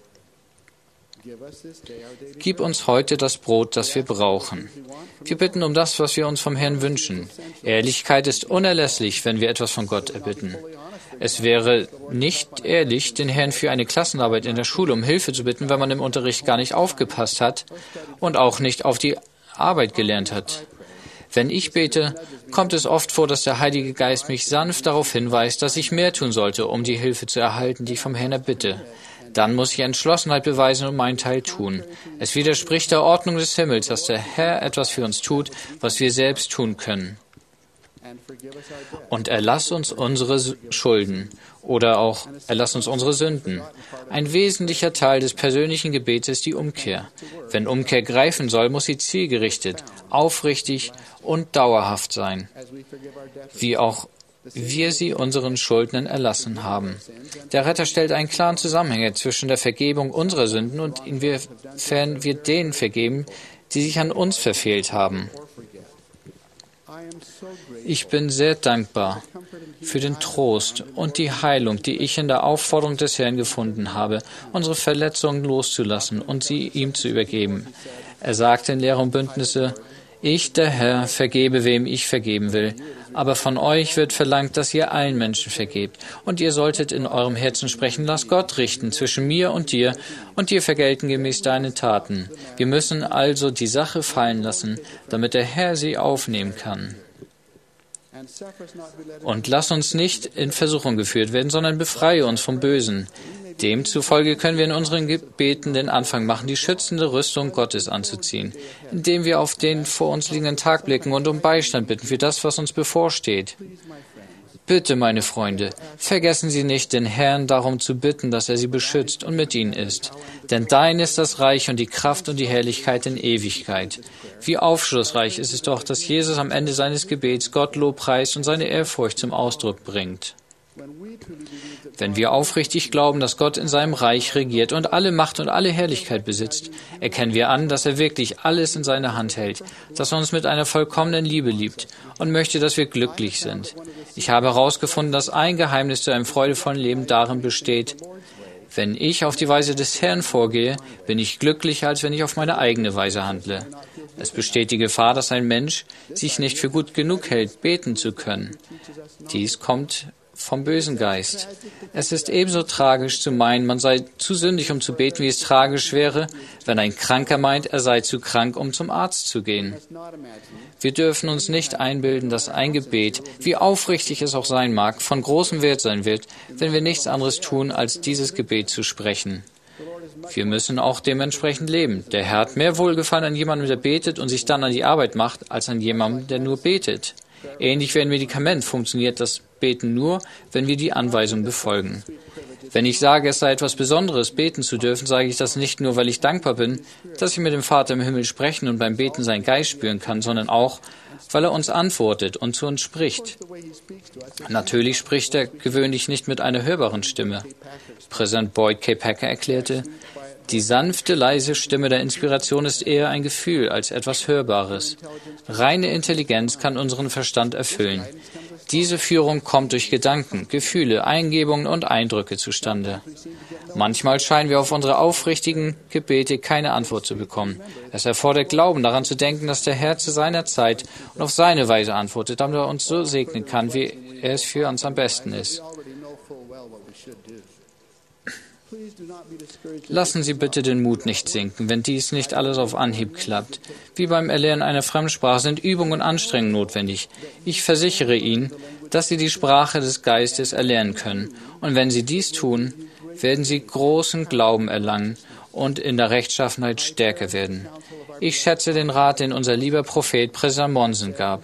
Gib uns heute das Brot, das wir brauchen. Wir bitten um das, was wir uns vom Herrn wünschen. Ehrlichkeit ist unerlässlich, wenn wir etwas von Gott erbitten. Es wäre nicht ehrlich, den Herrn für eine Klassenarbeit in der Schule um Hilfe zu bitten, wenn man im Unterricht gar nicht aufgepasst hat und auch nicht auf die Arbeit gelernt hat. Wenn ich bete, kommt es oft vor, dass der Heilige Geist mich sanft darauf hinweist, dass ich mehr tun sollte, um die Hilfe zu erhalten, die ich vom Herrn erbitte. Dann muss ich Entschlossenheit beweisen und meinen Teil tun. Es widerspricht der Ordnung des Himmels, dass der Herr etwas für uns tut, was wir selbst tun können. Und erlass uns unsere Schulden oder auch erlass uns unsere Sünden. Ein wesentlicher Teil des persönlichen Gebetes ist die Umkehr. Wenn Umkehr greifen soll, muss sie zielgerichtet, aufrichtig und dauerhaft sein, wie auch wir sie unseren Schuldnern erlassen haben. Der Retter stellt einen klaren Zusammenhang zwischen der Vergebung unserer Sünden und inwiefern wir denen vergeben, die sich an uns verfehlt haben. Ich bin sehr dankbar für den Trost und die Heilung, die ich in der Aufforderung des Herrn gefunden habe, unsere Verletzungen loszulassen und sie ihm zu übergeben. Er sagte in Lehre und Bündnisse, ich, der Herr, vergebe, wem ich vergeben will. Aber von euch wird verlangt, dass ihr allen Menschen vergebt. Und ihr solltet in eurem Herzen sprechen, lass Gott richten zwischen mir und dir vergelten gemäß deinen Taten. Wir müssen also die Sache fallen lassen, damit der Herr sie aufnehmen kann. Und lass uns nicht in Versuchung geführt werden, sondern befreie uns vom Bösen. Demzufolge können wir in unseren Gebeten den Anfang machen, die schützende Rüstung Gottes anzuziehen, indem wir auf den vor uns liegenden Tag blicken und um Beistand bitten für das, was uns bevorsteht. Bitte, meine Freunde, vergessen Sie nicht, den Herrn darum zu bitten, dass er Sie beschützt und mit Ihnen ist. Denn dein ist das Reich und die Kraft und die Herrlichkeit in Ewigkeit. Wie aufschlussreich ist es doch, dass Jesus am Ende seines Gebets Gott lobpreist und seine Ehrfurcht zum Ausdruck bringt. Wenn wir aufrichtig glauben, dass Gott in seinem Reich regiert und alle Macht und alle Herrlichkeit besitzt, erkennen wir an, dass er wirklich alles in seiner Hand hält, dass er uns mit einer vollkommenen Liebe liebt und möchte, dass wir glücklich sind. Ich habe herausgefunden, dass ein Geheimnis zu einem freudevollen Leben darin besteht: Wenn ich auf die Weise des Herrn vorgehe, bin ich glücklicher, als wenn ich auf meine eigene Weise handle. Es besteht die Gefahr, dass ein Mensch sich nicht für gut genug hält, beten zu können. Dies kommt vom bösen Geist. Es ist ebenso tragisch zu meinen, man sei zu sündig, um zu beten, wie es tragisch wäre, wenn ein Kranker meint, er sei zu krank, um zum Arzt zu gehen. Wir dürfen uns nicht einbilden, dass ein Gebet, wie aufrichtig es auch sein mag, von großem Wert sein wird, wenn wir nichts anderes tun, als dieses Gebet zu sprechen. Wir müssen auch dementsprechend leben. Der Herr hat mehr Wohlgefallen an jemandem, der betet und sich dann an die Arbeit macht, als an jemandem, der nur betet. Ähnlich wie ein Medikament funktioniert das Beten nur, wenn wir die Anweisung befolgen. Wenn ich sage, es sei etwas Besonderes, beten zu dürfen, sage ich das nicht nur, weil ich dankbar bin, dass ich mit dem Vater im Himmel sprechen und beim Beten seinen Geist spüren kann, sondern auch, weil er uns antwortet und zu uns spricht. Natürlich spricht er gewöhnlich nicht mit einer hörbaren Stimme. Präsident Boyd K. Packer erklärte, die sanfte, leise Stimme der Inspiration ist eher ein Gefühl als etwas Hörbares. Reine Intelligenz kann unseren Verstand erfüllen. Diese Führung kommt durch Gedanken, Gefühle, Eingebungen und Eindrücke zustande. Manchmal scheinen wir auf unsere aufrichtigen Gebete keine Antwort zu bekommen. Es erfordert Glauben, daran zu denken, dass der Herr zu seiner Zeit und auf seine Weise antwortet, damit er uns so segnen kann, wie er es für uns am besten ist. Lassen Sie bitte den Mut nicht sinken, wenn dies nicht alles auf Anhieb klappt. Wie beim Erlernen einer Fremdsprache sind Übung und Anstrengung notwendig. Ich versichere Ihnen, dass Sie die Sprache des Geistes erlernen können. Und wenn Sie dies tun, werden Sie großen Glauben erlangen und in der Rechtschaffenheit stärker werden. Ich schätze den Rat, den unser lieber Prophet Präsident Monson gab.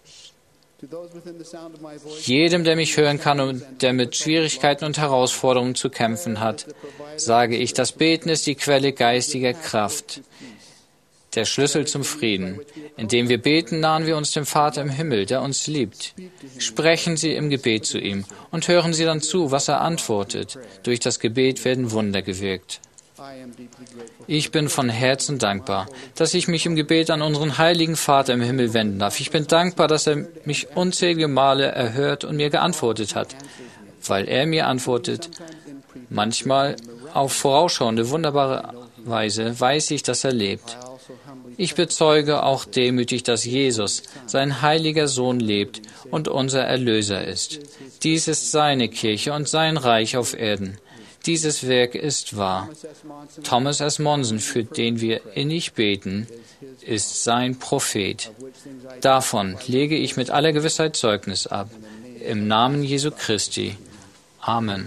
Jedem, der mich hören kann und der mit Schwierigkeiten und Herausforderungen zu kämpfen hat, sage ich, das Beten ist die Quelle geistiger Kraft, der Schlüssel zum Frieden. Indem wir beten, nahen wir uns dem Vater im Himmel, der uns liebt. Sprechen Sie im Gebet zu ihm und hören Sie dann zu, was er antwortet. Durch das Gebet werden Wunder gewirkt. Ich bin von Herzen dankbar, dass ich mich im Gebet an unseren heiligen Vater im Himmel wenden darf. Ich bin dankbar, dass er mich unzählige Male erhört und mir geantwortet hat, weil er mir antwortet. Manchmal auf vorausschauende, wunderbare Weise weiß ich, dass er lebt. Ich bezeuge auch demütig, dass Jesus, sein heiliger Sohn, lebt und unser Erlöser ist. Dies ist seine Kirche und sein Reich auf Erden. Dieses Werk ist wahr. Thomas S. Monson, für den wir innig beten, ist sein Prophet. Davon lege ich mit aller Gewissheit Zeugnis ab. Im Namen Jesu Christi. Amen.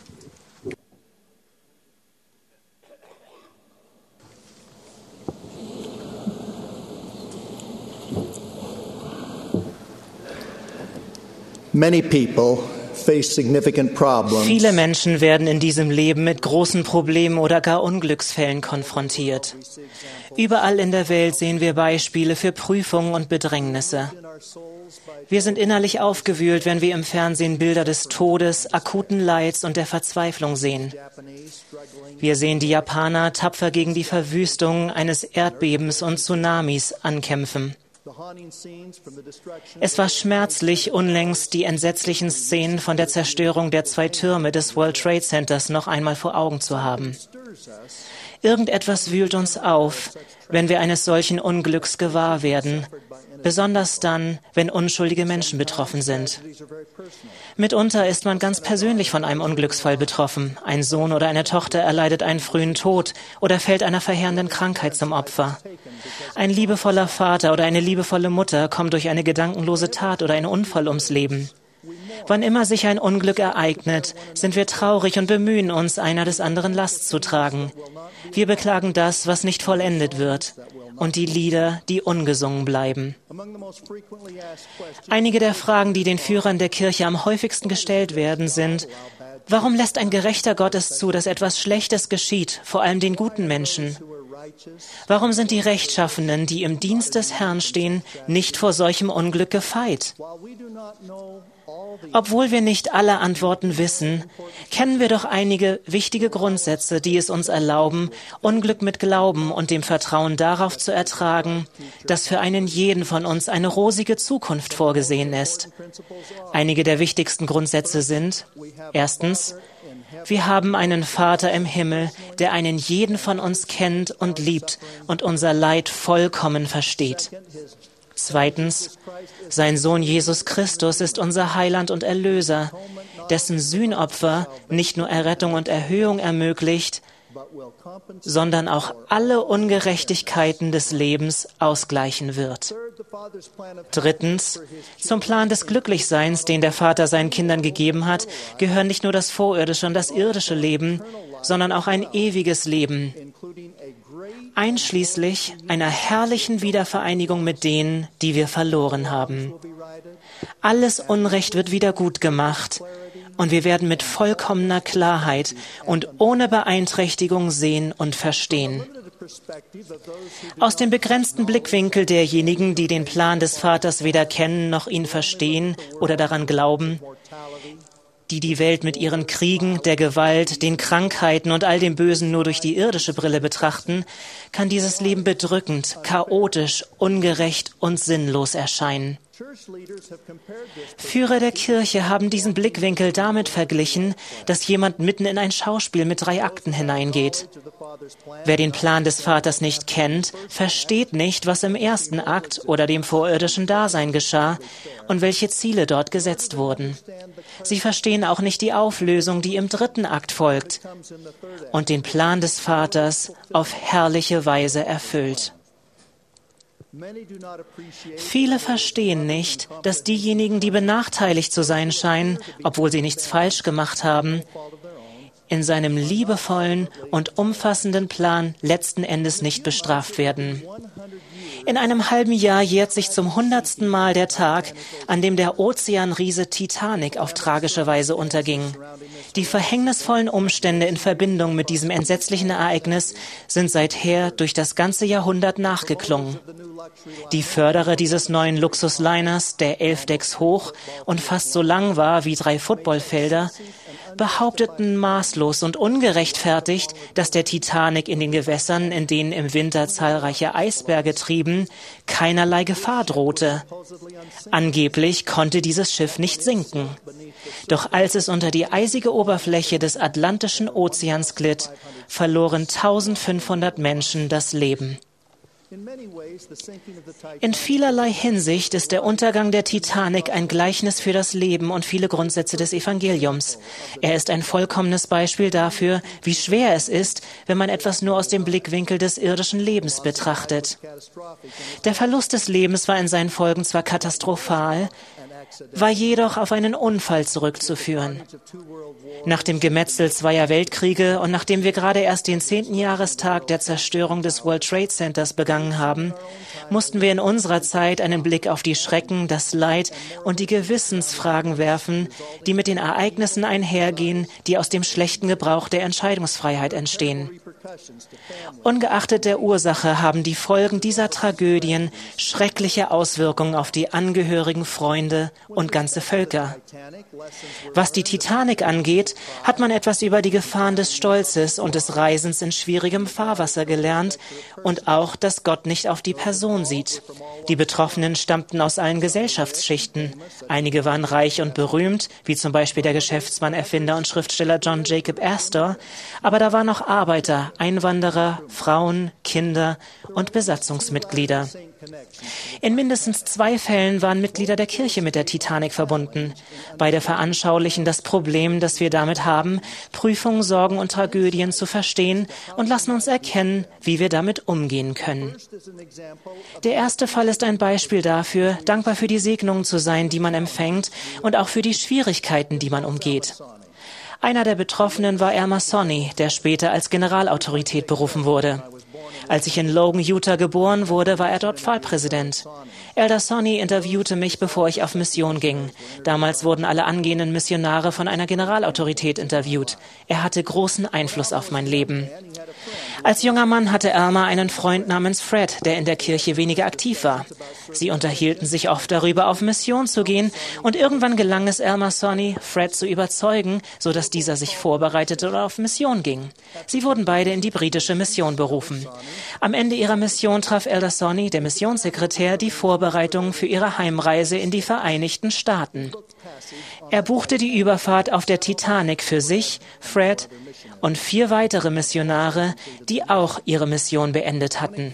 Many people face significant problems. Viele Menschen werden in diesem Leben mit großen Problemen oder gar Unglücksfällen konfrontiert. Überall in der Welt sehen wir Beispiele für Prüfungen und Bedrängnisse. Wir sind innerlich aufgewühlt, wenn wir im Fernsehen Bilder des Todes, akuten Leids und der Verzweiflung sehen. Wir sehen die Japaner tapfer gegen die Verwüstung eines Erdbebens und Tsunamis ankämpfen. Es war schmerzlich, unlängst die entsetzlichen Szenen von der Zerstörung der 2 Türme des World Trade Centers noch einmal vor Augen zu haben. Irgendetwas wühlt uns auf, wenn wir eines solchen Unglücks gewahr werden, besonders dann, wenn unschuldige Menschen betroffen sind. Mitunter ist man ganz persönlich von einem Unglücksfall betroffen. Ein Sohn oder eine Tochter erleidet einen frühen Tod oder fällt einer verheerenden Krankheit zum Opfer. Ein liebevoller Vater oder eine liebevolle Mutter kommt durch eine gedankenlose Tat oder einen Unfall ums Leben. Wann immer sich ein Unglück ereignet, sind wir traurig und bemühen uns, einer des anderen Last zu tragen. Wir beklagen das, was nicht vollendet wird, und die Lieder, die ungesungen bleiben. Einige der Fragen, die den Führern der Kirche am häufigsten gestellt werden, sind: Warum lässt ein gerechter Gott es zu, dass etwas Schlechtes geschieht, vor allem den guten Menschen? Warum sind die Rechtschaffenen, die im Dienst des Herrn stehen, nicht vor solchem Unglück gefeit? Obwohl wir nicht alle Antworten wissen, kennen wir doch einige wichtige Grundsätze, die es uns erlauben, Unglück mit Glauben und dem Vertrauen darauf zu ertragen, dass für einen jeden von uns eine rosige Zukunft vorgesehen ist. Einige der wichtigsten Grundsätze sind: Erstens, wir haben einen Vater im Himmel, der einen jeden von uns kennt und liebt und unser Leid vollkommen versteht. Zweitens, sein Sohn Jesus Christus ist unser Heiland und Erlöser, dessen Sühnopfer nicht nur Errettung und Erhöhung ermöglicht, sondern auch alle Ungerechtigkeiten des Lebens ausgleichen wird. Drittens, zum Plan des Glücklichseins, den der Vater seinen Kindern gegeben hat, gehören nicht nur das vorirdische und das irdische Leben, sondern auch ein ewiges Leben, einschließlich einer herrlichen Wiedervereinigung mit denen, die wir verloren haben. Alles Unrecht wird wieder gut gemacht und wir werden mit vollkommener Klarheit und ohne Beeinträchtigung sehen und verstehen. Aus dem begrenzten Blickwinkel derjenigen, die den Plan des Vaters weder kennen noch ihn verstehen oder daran glauben, die die Welt mit ihren Kriegen, der Gewalt, den Krankheiten und all dem Bösen nur durch die irdische Brille betrachten, kann dieses Leben bedrückend, chaotisch, ungerecht und sinnlos erscheinen. Führer der Kirche haben diesen Blickwinkel damit verglichen, dass jemand mitten in ein Schauspiel mit 3 Akten hineingeht. Wer den Plan des Vaters nicht kennt, versteht nicht, was im ersten Akt oder dem vorirdischen Dasein geschah und welche Ziele dort gesetzt wurden. Sie verstehen auch nicht die Auflösung, die im 3. Akt folgt und den Plan des Vaters auf herrliche Weise erfüllt. Viele verstehen nicht, dass diejenigen, die benachteiligt zu sein scheinen, obwohl sie nichts falsch gemacht haben, in seinem liebevollen und umfassenden Plan letzten Endes nicht bestraft werden. In einem halben Jahr jährt sich zum 100. Mal der Tag, an dem der Ozeanriese Titanic auf tragische Weise unterging. Die verhängnisvollen Umstände in Verbindung mit diesem entsetzlichen Ereignis sind seither durch das ganze Jahrhundert nachgeklungen. Die Förderer dieses neuen Luxusliners, der 11 Decks hoch und fast so lang war wie 3 Footballfelder, behaupteten maßlos und ungerechtfertigt, dass der Titanic in den Gewässern, in denen im Winter zahlreiche Eisberge trieben, keinerlei Gefahr drohte. Angeblich konnte dieses Schiff nicht sinken. Doch als es unter die eisige Oberfläche des Atlantischen Ozeans glitt, verloren 1500 Menschen das Leben. In vielerlei Hinsicht ist der Untergang der Titanic ein Gleichnis für das Leben und viele Grundsätze des Evangeliums. Er ist ein vollkommenes Beispiel dafür, wie schwer es ist, wenn man etwas nur aus dem Blickwinkel des irdischen Lebens betrachtet. Der Verlust des Lebens war in seinen Folgen zwar katastrophal, war jedoch auf einen Unfall zurückzuführen. Nach dem Gemetzel zweier Weltkriege und nachdem wir gerade erst den 10. Jahrestag der Zerstörung des World Trade Centers begangen haben, mussten wir in unserer Zeit einen Blick auf die Schrecken, das Leid und die Gewissensfragen werfen, die mit den Ereignissen einhergehen, die aus dem schlechten Gebrauch der Entscheidungsfreiheit entstehen. Ungeachtet der Ursache haben die Folgen dieser Tragödien schreckliche Auswirkungen auf die Angehörigen, Freunde und ganze Völker. Was die Titanic angeht, hat man etwas über die Gefahren des Stolzes und des Reisens in schwierigem Fahrwasser gelernt und auch, dass Gott nicht auf die Person sieht. Die Betroffenen stammten aus allen Gesellschaftsschichten. Einige waren reich und berühmt, wie zum Beispiel der Geschäftsmann, Erfinder und Schriftsteller John Jacob Astor, aber da waren auch Arbeiter, Einwanderer, Frauen, Kinder und Besatzungsmitglieder. In mindestens 2 Fällen waren Mitglieder der Kirche mit der Titanic verbunden. Beide veranschaulichen das Problem, das wir damit haben, Prüfungen, Sorgen und Tragödien zu verstehen und lassen uns erkennen, wie wir damit umgehen können. Der erste Fall ist ein Beispiel dafür, dankbar für die Segnungen zu sein, die man empfängt und auch für die Schwierigkeiten, die man umgeht. Einer der Betroffenen war Elmer Sonny, der später als Generalautorität berufen wurde. Als ich in Logan, Utah geboren wurde, war er dort Pfarrpräsident. Elder Sonny interviewte mich, bevor ich auf Mission ging. Damals wurden alle angehenden Missionare von einer Generalautorität interviewt. Er hatte großen Einfluss auf mein Leben. Als junger Mann hatte Elmer einen Freund namens Fred, der in der Kirche weniger aktiv war. Sie unterhielten sich oft darüber, auf Mission zu gehen, und irgendwann gelang es Elmer Sonny, Fred zu überzeugen, sodass dieser sich vorbereitete und auf Mission ging. Sie wurden beide in die britische Mission berufen. Am Ende ihrer Mission traf Elder Sonny, der Missionssekretär, die Vorbereitungen für ihre Heimreise in die Vereinigten Staaten. Er buchte die Überfahrt auf der Titanic für sich, Fred und 4 weitere Missionare, die auch ihre Mission beendet hatten.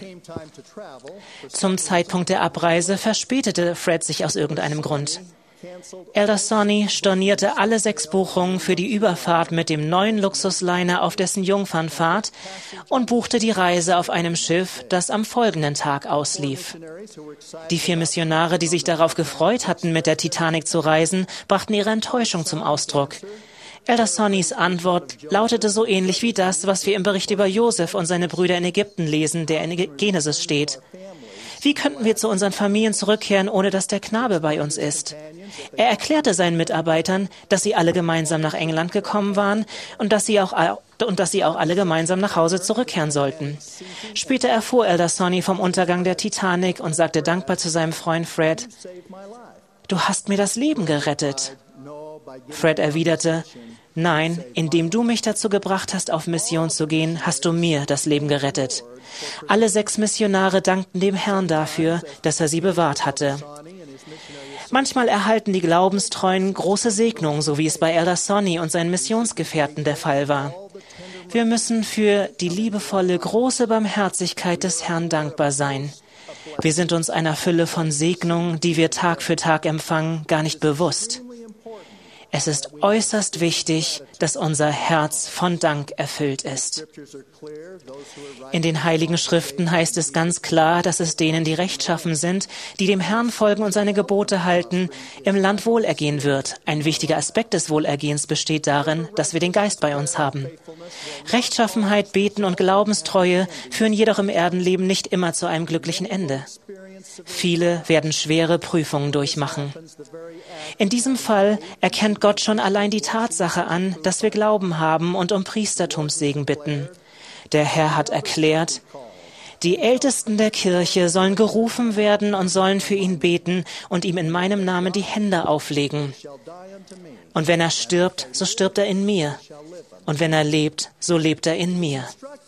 Zum Zeitpunkt der Abreise verspätete Fred sich aus irgendeinem Grund. Elder Sonny stornierte alle 6 Buchungen für die Überfahrt mit dem neuen Luxusliner auf dessen Jungfernfahrt und buchte die Reise auf einem Schiff, das am folgenden Tag auslief. Die 4 Missionare, die sich darauf gefreut hatten, mit der Titanic zu reisen, brachten ihre Enttäuschung zum Ausdruck. Elder Sonnys Antwort lautete so ähnlich wie das, was wir im Bericht über Josef und seine Brüder in Ägypten lesen, der in Genesis steht. Wie könnten wir zu unseren Familien zurückkehren, ohne dass der Knabe bei uns ist? Er erklärte seinen Mitarbeitern, dass sie alle gemeinsam nach England gekommen waren und dass sie auch alle gemeinsam nach Hause zurückkehren sollten. Später erfuhr Elder Sonny vom Untergang der Titanic und sagte dankbar zu seinem Freund Fred: „Du hast mir das Leben gerettet." Fred erwiderte: „Nein, indem du mich dazu gebracht hast, auf Mission zu gehen, hast du mir das Leben gerettet." Alle 6 Missionare dankten dem Herrn dafür, dass er sie bewahrt hatte. Manchmal erhalten die Glaubenstreuen große Segnungen, so wie es bei Elder Sonny und seinen Missionsgefährten der Fall war. Wir müssen für die liebevolle, große Barmherzigkeit des Herrn dankbar sein. Wir sind uns einer Fülle von Segnungen, die wir Tag für Tag empfangen, gar nicht bewusst. Es ist äußerst wichtig, dass unser Herz von Dank erfüllt ist. In den Heiligen Schriften heißt es ganz klar, dass es denen, die rechtschaffen sind, die dem Herrn folgen und seine Gebote halten, im Land Wohlergehen wird. Ein wichtiger Aspekt des Wohlergehens besteht darin, dass wir den Geist bei uns haben. Rechtschaffenheit, Beten und Glaubenstreue führen jedoch im Erdenleben nicht immer zu einem glücklichen Ende. Viele werden schwere Prüfungen durchmachen. In diesem Fall erkennt Gott schon allein die Tatsache an, dass wir Glauben haben und um Priestertumssegen bitten. Der Herr hat erklärt: Die Ältesten der Kirche sollen gerufen werden und sollen für ihn beten und ihm in meinem Namen die Hände auflegen. Und wenn er stirbt, so stirbt er in mir. Und wenn er lebt, so lebt er in mir.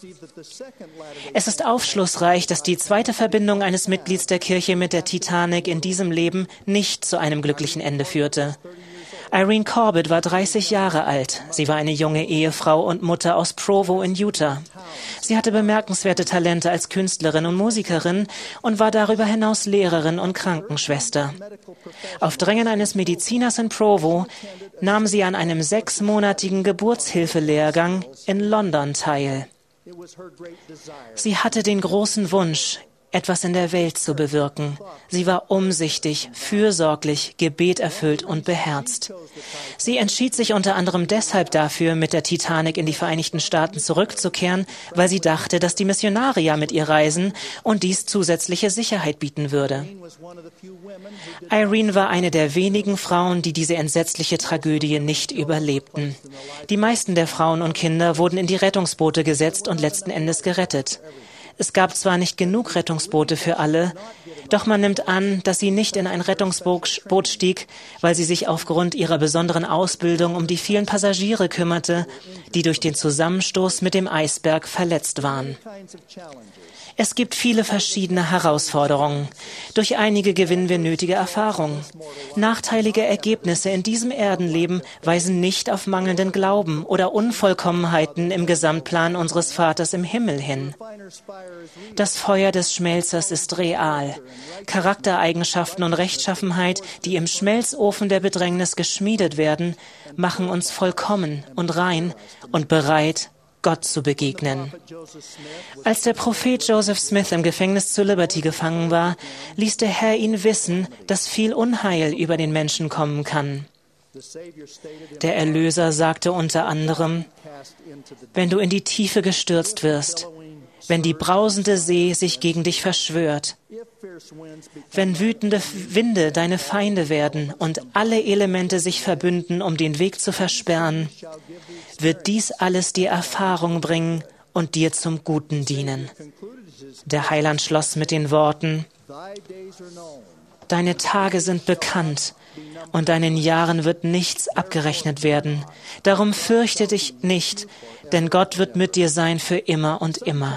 Es ist aufschlussreich, dass die zweite Verbindung eines Mitglieds der Kirche mit der Titanic in diesem Leben nicht zu einem glücklichen Ende führte. Irene Corbett war 30 Jahre alt. Sie war eine junge Ehefrau und Mutter aus Provo in Utah. Sie hatte bemerkenswerte Talente als Künstlerin und Musikerin und war darüber hinaus Lehrerin und Krankenschwester. Auf Drängen eines Mediziners in Provo nahm sie an einem 6-monatigen Geburtshilfelehrgang in London teil. Sie hatte den großen Wunsch, etwas in der Welt zu bewirken. Sie war umsichtig, fürsorglich, gebeterfüllt und beherzt. Sie entschied sich unter anderem deshalb dafür, mit der Titanic in die Vereinigten Staaten zurückzukehren, weil sie dachte, dass die Missionare mit ihr reisen und dies zusätzliche Sicherheit bieten würde. Irene war eine der wenigen Frauen, die diese entsetzliche Tragödie nicht überlebten. Die meisten der Frauen und Kinder wurden in die Rettungsboote gesetzt und letzten Endes gerettet. Es gab zwar nicht genug Rettungsboote für alle, doch man nimmt an, dass sie nicht in ein Rettungsboot stieg, weil sie sich aufgrund ihrer besonderen Ausbildung um die vielen Passagiere kümmerte, die durch den Zusammenstoß mit dem Eisberg verletzt waren. Es gibt viele verschiedene Herausforderungen. Durch einige gewinnen wir nötige Erfahrung. Nachteilige Ergebnisse in diesem Erdenleben weisen nicht auf mangelnden Glauben oder Unvollkommenheiten im Gesamtplan unseres Vaters im Himmel hin. Das Feuer des Schmelzers ist real. Charaktereigenschaften und Rechtschaffenheit, die im Schmelzofen der Bedrängnis geschmiedet werden, machen uns vollkommen und rein und bereit, Gott zu begegnen. Als der Prophet Joseph Smith im Gefängnis zu Liberty gefangen war, ließ der Herr ihn wissen, dass viel Unheil über den Menschen kommen kann. Der Erlöser sagte unter anderem: Wenn du in die Tiefe gestürzt wirst, wenn die brausende See sich gegen dich verschwört, wenn wütende Winde deine Feinde werden und alle Elemente sich verbünden, um den Weg zu versperren, wird dies alles dir Erfahrung bringen und dir zum Guten dienen. Der Heiland schloss mit den Worten: Deine Tage sind bekannt und deinen Jahren wird nichts abgerechnet werden. Darum fürchte dich nicht, denn Gott wird mit dir sein für immer und immer.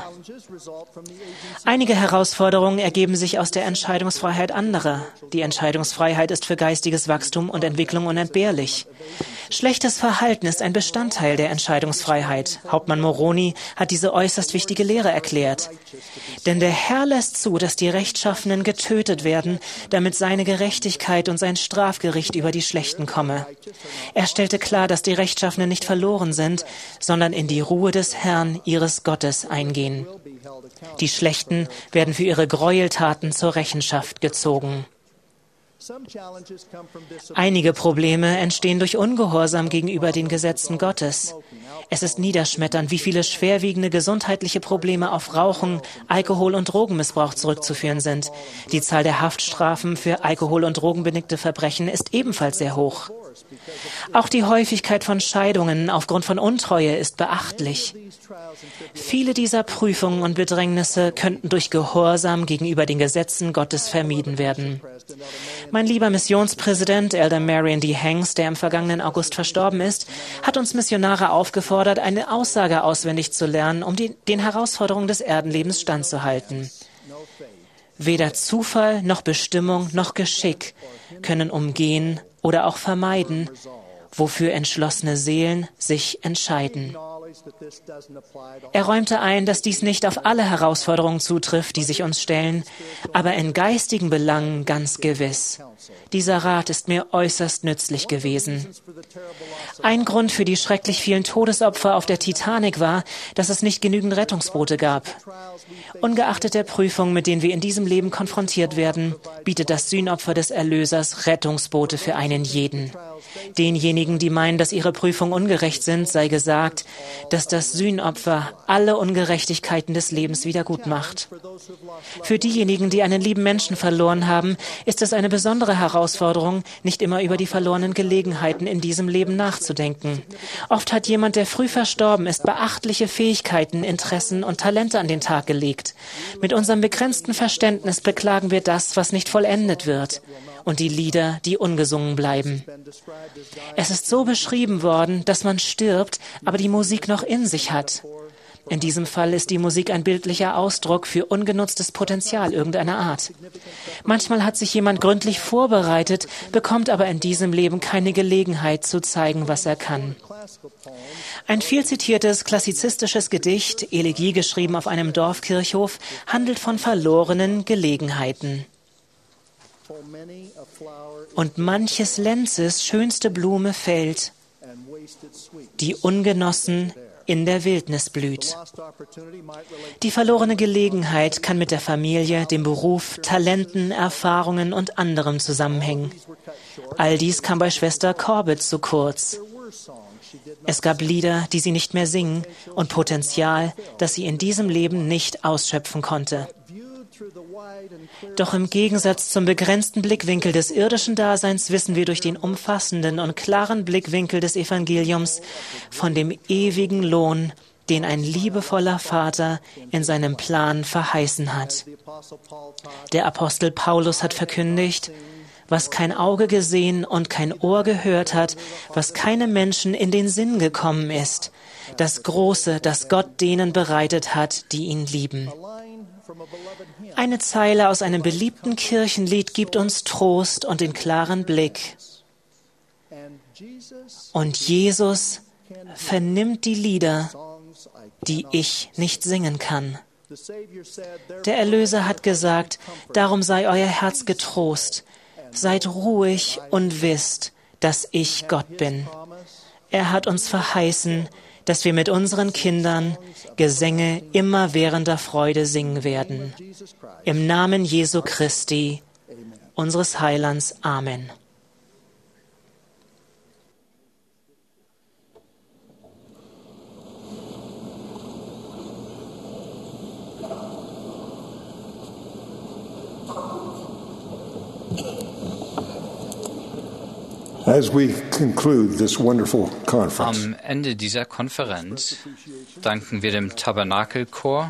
Einige Herausforderungen ergeben sich aus der Entscheidungsfreiheit anderer. Die Entscheidungsfreiheit ist für geistiges Wachstum und Entwicklung unentbehrlich. Schlechtes Verhalten ist ein Bestandteil der Entscheidungsfreiheit. Hauptmann Moroni hat diese äußerst wichtige Lehre erklärt. Denn der Herr lässt zu, dass die Rechtschaffenen getötet werden, damit seine Gerechtigkeit und sein Strafgericht über die Schlechten komme. Er stellte klar, dass die Rechtschaffenen nicht verloren sind, sondern in die Ruhe des Herrn, ihres Gottes, eingehen. Die Schlechten werden für ihre Gräueltaten zur Rechenschaft gezogen. Einige Probleme entstehen durch Ungehorsam gegenüber den Gesetzen Gottes. Es ist niederschmetternd, wie viele schwerwiegende gesundheitliche Probleme auf Rauchen, Alkohol- und Drogenmissbrauch zurückzuführen sind. Die Zahl der Haftstrafen für alkohol- und drogenbedingte Verbrechen ist ebenfalls sehr hoch. Auch die Häufigkeit von Scheidungen aufgrund von Untreue ist beachtlich. Viele dieser Prüfungen und Bedrängnisse könnten durch Gehorsam gegenüber den Gesetzen Gottes vermieden werden. Mein lieber Missionspräsident Elder Marion D. Hanks, der im vergangenen August verstorben ist, hat uns Missionare aufgefordert, eine Aussage auswendig zu lernen, um den Herausforderungen des Erdenlebens standzuhalten. Weder Zufall noch Bestimmung noch Geschick können umgehen oder auch vermeiden, wofür entschlossene Seelen sich entscheiden. Er räumte ein, dass dies nicht auf alle Herausforderungen zutrifft, die sich uns stellen, aber in geistigen Belangen ganz gewiss. Dieser Rat ist mir äußerst nützlich gewesen. Ein Grund für die schrecklich vielen Todesopfer auf der Titanic war, dass es nicht genügend Rettungsboote gab. Ungeachtet der Prüfungen, mit denen wir in diesem Leben konfrontiert werden, bietet das Sühnopfer des Erlösers Rettungsboote für einen jeden. Denjenigen, die meinen, dass ihre Prüfungen ungerecht sind, sei gesagt, dass das Sühnopfer alle Ungerechtigkeiten des Lebens wiedergutmacht. Für diejenigen, die einen lieben Menschen verloren haben, ist es eine besondere Herausforderung, nicht immer über die verlorenen Gelegenheiten in diesem Leben nachzudenken. Oft hat jemand, der früh verstorben ist, beachtliche Fähigkeiten, Interessen und Talente an den Tag gelegt. Mit unserem begrenzten Verständnis beklagen wir das, was nicht vollendet wird, und die Lieder, die ungesungen bleiben. Es ist so beschrieben worden, dass man stirbt, aber die Musik noch in sich hat. In diesem Fall ist die Musik ein bildlicher Ausdruck für ungenutztes Potenzial irgendeiner Art. Manchmal hat sich jemand gründlich vorbereitet, bekommt aber in diesem Leben keine Gelegenheit zu zeigen, was er kann. Ein viel zitiertes klassizistisches Gedicht, Elegie geschrieben auf einem Dorfkirchhof, handelt von verlorenen Gelegenheiten. Und manches Lenzes schönste Blume fällt, die ungenossen in der Wildnis blüht. Die verlorene Gelegenheit kann mit der Familie, dem Beruf, Talenten, Erfahrungen und anderem zusammenhängen. All dies kam bei Schwester Corbett zu kurz. Es gab Lieder, die sie nicht mehr singen, und Potenzial, das sie in diesem Leben nicht ausschöpfen konnte. Doch im Gegensatz zum begrenzten Blickwinkel des irdischen Daseins wissen wir durch den umfassenden und klaren Blickwinkel des Evangeliums von dem ewigen Lohn, den ein liebevoller Vater in seinem Plan verheißen hat. Der Apostel Paulus hat verkündigt: Was kein Auge gesehen und kein Ohr gehört hat, was keinem Menschen in den Sinn gekommen ist, das Große, das Gott denen bereitet hat, die ihn lieben. Eine Zeile aus einem beliebten Kirchenlied gibt uns Trost und den klaren Blick. Und Jesus vernimmt die Lieder, die ich nicht singen kann. Der Erlöser hat gesagt: Darum sei euer Herz getrost. Seid ruhig und wisst, dass ich Gott bin. Er hat uns verheißen, dass wir mit unseren Kindern Gesänge immerwährender Freude singen werden. Im Namen Jesu Christi, unseres Heilands. Amen. As we conclude this wonderful conference, Am Ende dieser Konferenz danken wir dem Tabernakelchor,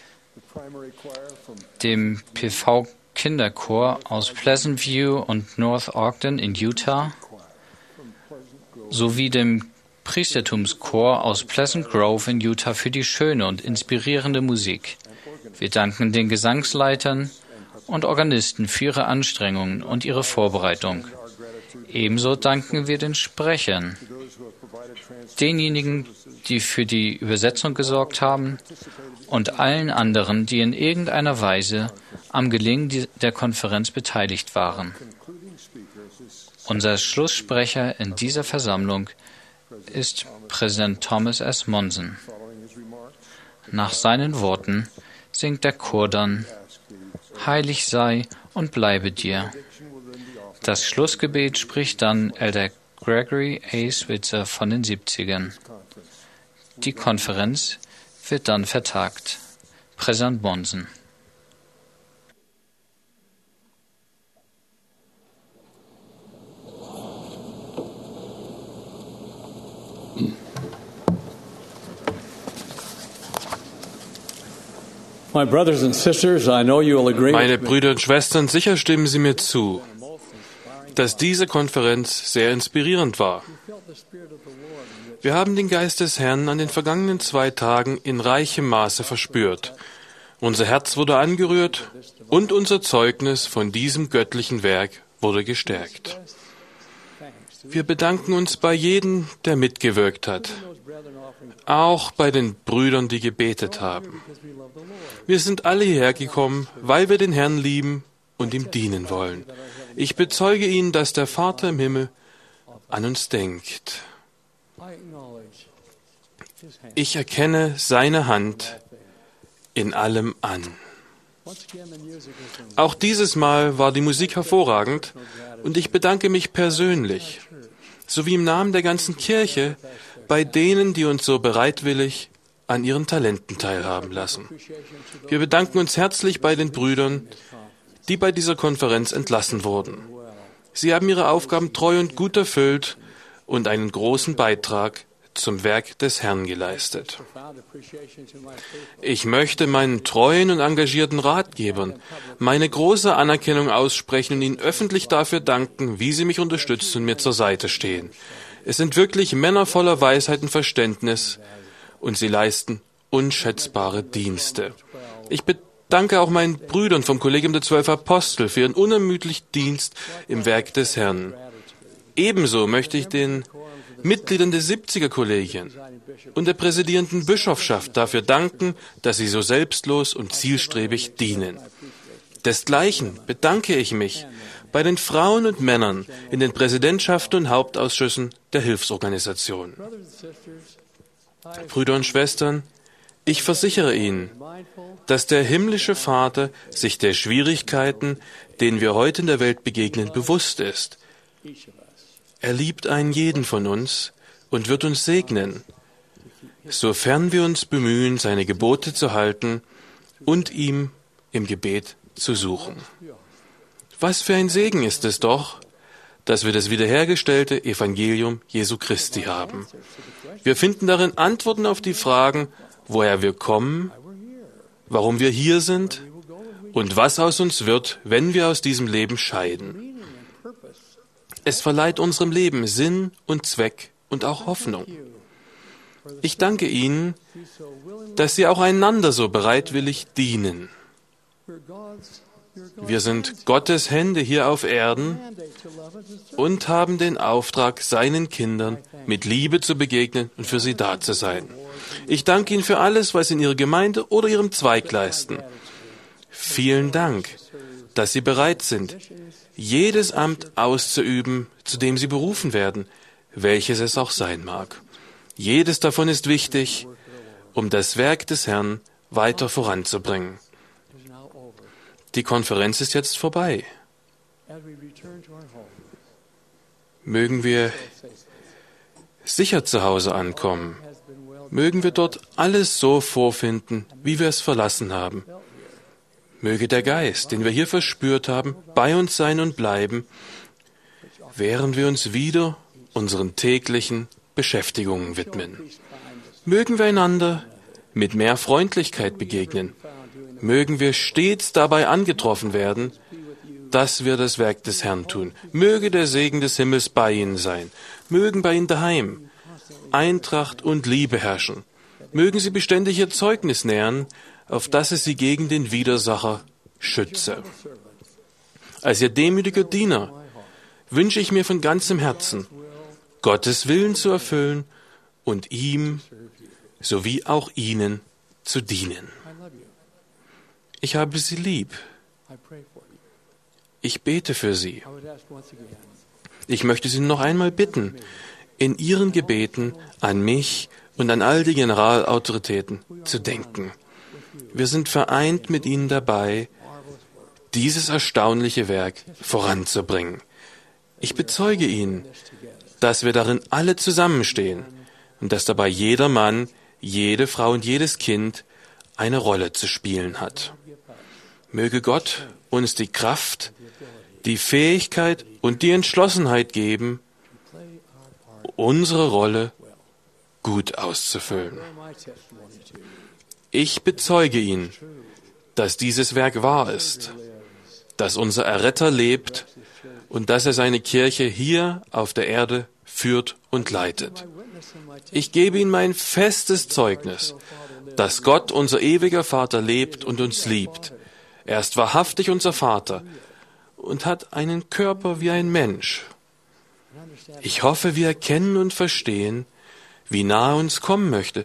dem PV-Kinderchor aus Pleasant View und North Ogden in Utah sowie dem Priestertumschor aus Pleasant Grove in Utah für die schöne und inspirierende Musik. Wir danken den Gesangsleitern und Organisten für ihre Anstrengungen und ihre Vorbereitung. Ebenso danken wir den Sprechern, denjenigen, die für die Übersetzung gesorgt haben, und allen anderen, die in irgendeiner Weise am Gelingen der Konferenz beteiligt waren. Unser Schlusssprecher in dieser Versammlung ist Präsident Thomas S. Monson. Nach seinen Worten singt der Chor dann: Heilig sei und bleibe dir. Das Schlussgebet spricht dann Elder Gregory A. Switzer von den 70ern. Die Konferenz wird dann vertagt. Präsident Monson. Meine Brüder und Schwestern, sicher stimmen Sie mir zu, dass diese Konferenz sehr inspirierend war. Wir haben den Geist des Herrn an den vergangenen 2 Tagen in reichem Maße verspürt. Unser Herz wurde angerührt und unser Zeugnis von diesem göttlichen Werk wurde gestärkt. Wir bedanken uns bei jedem, der mitgewirkt hat, auch bei den Brüdern, die gebetet haben. Wir sind alle hierher gekommen, weil wir den Herrn lieben und ihm dienen wollen. Ich bezeuge Ihnen, dass der Vater im Himmel an uns denkt. Ich erkenne seine Hand in allem an. Auch dieses Mal war die Musik hervorragend und ich bedanke mich persönlich, sowie im Namen der ganzen Kirche, bei denen, die uns so bereitwillig an ihren Talenten teilhaben lassen. Wir bedanken uns herzlich bei den Brüdern, die bei dieser Konferenz entlassen wurden. Sie haben ihre Aufgaben treu und gut erfüllt und einen großen Beitrag zum Werk des Herrn geleistet. Ich möchte meinen treuen und engagierten Ratgebern meine große Anerkennung aussprechen und ihnen öffentlich dafür danken, wie sie mich unterstützen und mir zur Seite stehen. Es sind wirklich Männer voller Weisheit und Verständnis und sie leisten unschätzbare Dienste. Ich bedanke auch meinen Brüdern vom Kollegium der 12 Apostel für ihren unermüdlichen Dienst im Werk des Herrn. Ebenso möchte ich den Mitgliedern der 70er-Kollegien und der präsidierenden Bischofschaft dafür danken, dass sie so selbstlos und zielstrebig dienen. Desgleichen bedanke ich mich bei den Frauen und Männern in den Präsidentschaften und Hauptausschüssen der Hilfsorganisationen. Brüder und Schwestern, ich versichere Ihnen, dass der himmlische Vater sich der Schwierigkeiten, denen wir heute in der Welt begegnen, bewusst ist. Er liebt einen jeden von uns und wird uns segnen, sofern wir uns bemühen, seine Gebote zu halten und ihm im Gebet zu suchen. Was für ein Segen ist es doch, dass wir das wiederhergestellte Evangelium Jesu Christi haben. Wir finden darin Antworten auf die Fragen, woher wir kommen, warum wir hier sind und was aus uns wird, wenn wir aus diesem Leben scheiden. Es verleiht unserem Leben Sinn und Zweck und auch Hoffnung. Ich danke Ihnen, dass Sie auch einander so bereitwillig dienen. Wir sind Gottes Hände hier auf Erden und haben den Auftrag, seinen Kindern mit Liebe zu begegnen und für sie da zu sein. Ich danke Ihnen für alles, was Sie in Ihrer Gemeinde oder Ihrem Zweig leisten. Vielen Dank, dass Sie bereit sind, jedes Amt auszuüben, zu dem Sie berufen werden, welches es auch sein mag. Jedes davon ist wichtig, um das Werk des Herrn weiter voranzubringen. Die Konferenz ist jetzt vorbei. Mögen wir sicher zu Hause ankommen. Mögen wir dort alles so vorfinden, wie wir es verlassen haben. Möge der Geist, den wir hier verspürt haben, bei uns sein und bleiben, während wir uns wieder unseren täglichen Beschäftigungen widmen. Mögen wir einander mit mehr Freundlichkeit begegnen. Mögen wir stets dabei angetroffen werden, dass wir das Werk des Herrn tun. Möge der Segen des Himmels bei Ihnen sein. Mögen bei Ihnen daheim Eintracht und Liebe herrschen. Mögen Sie beständig Ihr Zeugnis nähern, auf dass es Sie gegen den Widersacher schütze. Als Ihr demütiger Diener wünsche ich mir von ganzem Herzen, Gottes Willen zu erfüllen und ihm sowie auch Ihnen zu dienen. Ich habe Sie lieb. Ich bete für Sie. Ich möchte Sie noch einmal bitten, in Ihren Gebeten an mich und an all die Generalautoritäten zu denken. Wir sind vereint mit Ihnen dabei, dieses erstaunliche Werk voranzubringen. Ich bezeuge Ihnen, dass wir darin alle zusammenstehen und dass dabei jeder Mann, jede Frau und jedes Kind eine Rolle zu spielen hat. Möge Gott uns die Kraft, die Fähigkeit und die Entschlossenheit geben, unsere Rolle gut auszufüllen. Ich bezeuge ihn, dass dieses Werk wahr ist, dass unser Erretter lebt und dass er seine Kirche hier auf der Erde führt und leitet. Ich gebe Ihnen mein festes Zeugnis, dass Gott, unser ewiger Vater, lebt und uns liebt. Er ist wahrhaftig unser Vater und hat einen Körper wie ein Mensch. Ich hoffe, wir erkennen und verstehen, wie nahe uns kommen möchte,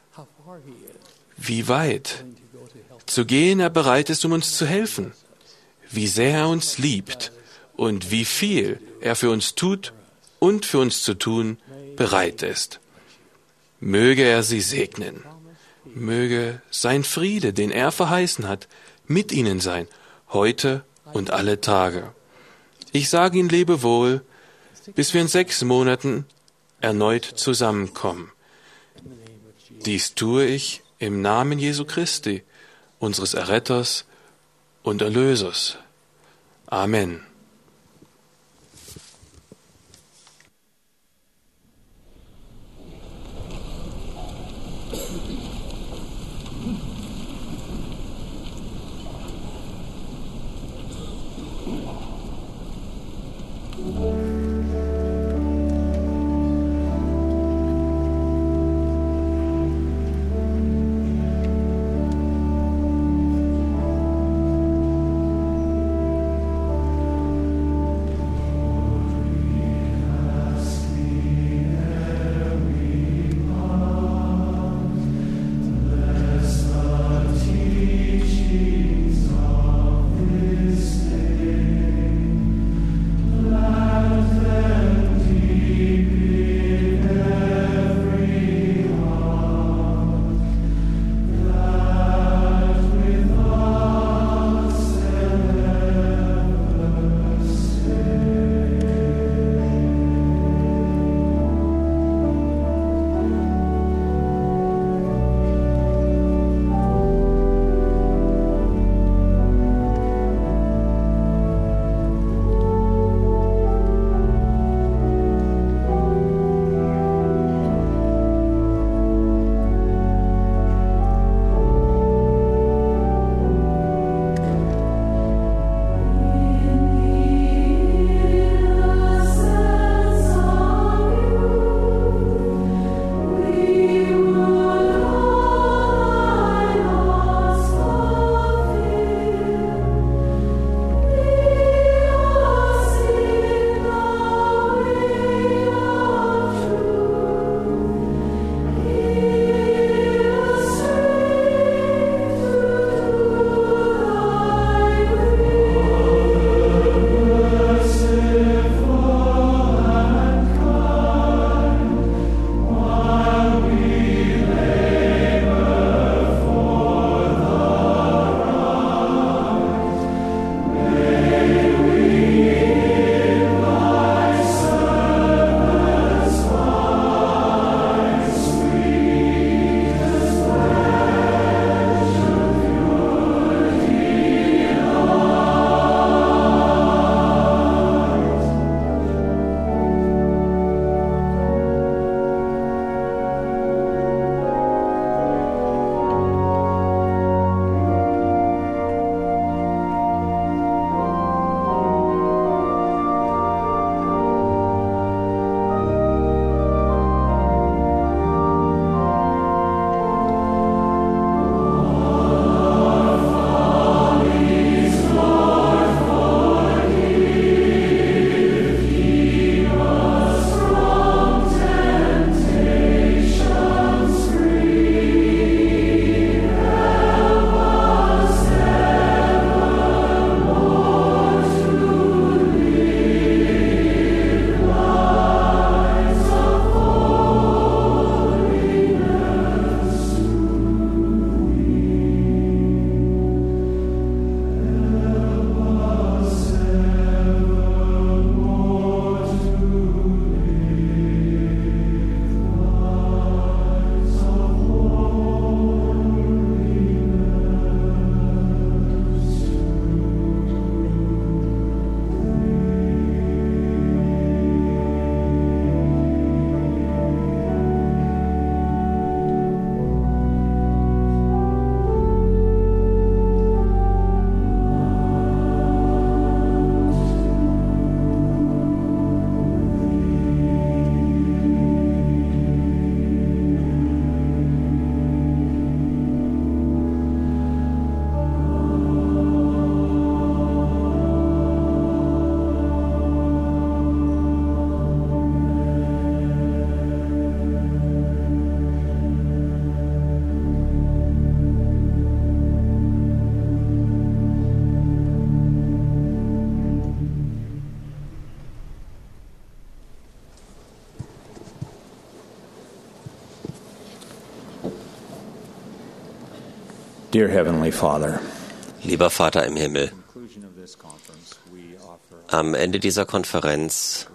wie weit zu gehen er bereit ist, um uns zu helfen, wie sehr er uns liebt und wie viel er für uns tut und für uns zu tun bereit ist. Möge er sie segnen. Möge sein Friede, den er verheißen hat, mit ihnen sein, heute und alle Tage. Ich sage Ihnen Lebewohl, bis wir in 6 Monaten erneut zusammenkommen. Dies tue ich im Namen Jesu Christi, unseres Erretters und Erlösers. Amen. Dear Heavenly Father, Lieber Vater im Himmel, am Ende dieser Konferenz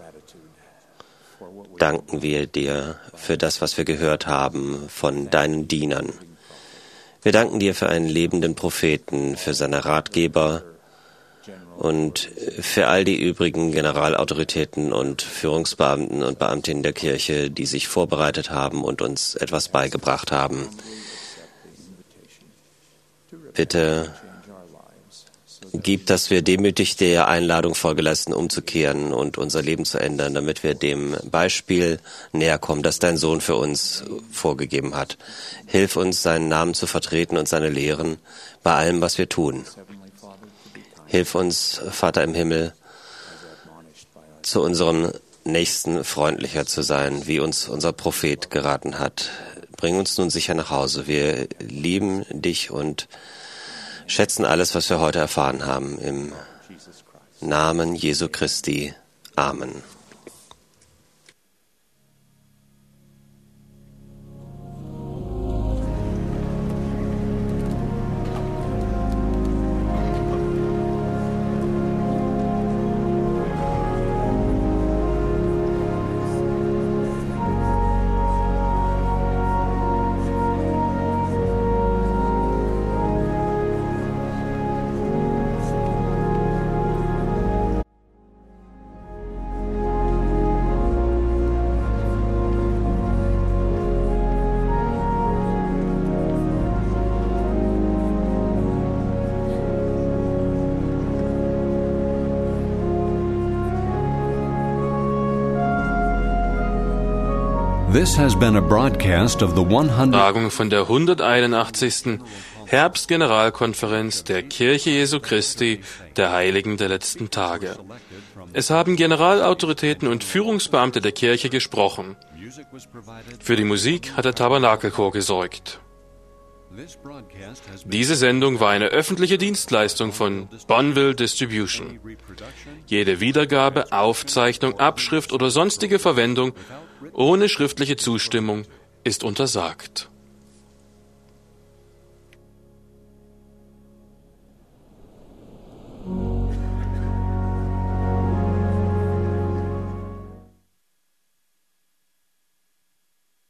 danken wir dir für das, was wir gehört haben von deinen Dienern. Wir danken dir für einen lebenden Propheten, für seine Ratgeber und für all die übrigen Generalautoritäten und Führungsbeamten und Beamtinnen der Kirche, die sich vorbereitet haben und uns etwas beigebracht haben. Bitte gib, dass wir demütig der Einladung Folge leisten, umzukehren und unser Leben zu ändern, damit wir dem Beispiel näher kommen, das dein Sohn für uns vorgegeben hat. Hilf uns, seinen Namen zu vertreten und seine Lehren bei allem, was wir tun. Hilf uns, Vater im Himmel, zu unserem Nächsten freundlicher zu sein, wie uns unser Prophet geraten hat. Bring uns nun sicher nach Hause. Wir lieben dich und schätzen alles, was wir heute erfahren haben. Im Namen Jesu Christi. Amen. This has been a broadcast of the 100. Tagung von der 181. Herbstgeneralkonferenz der Kirche Jesu Christi, der Heiligen der letzten Tage. Es haben Generalautoritäten und Führungsbeamte der Kirche gesprochen. Für die Musik hat der Tabernakelchor gesorgt. Diese Sendung war eine öffentliche Dienstleistung von Bonneville Distribution. Jede Wiedergabe, Aufzeichnung, Abschrift oder sonstige Verwendung ohne schriftliche Zustimmung ist untersagt.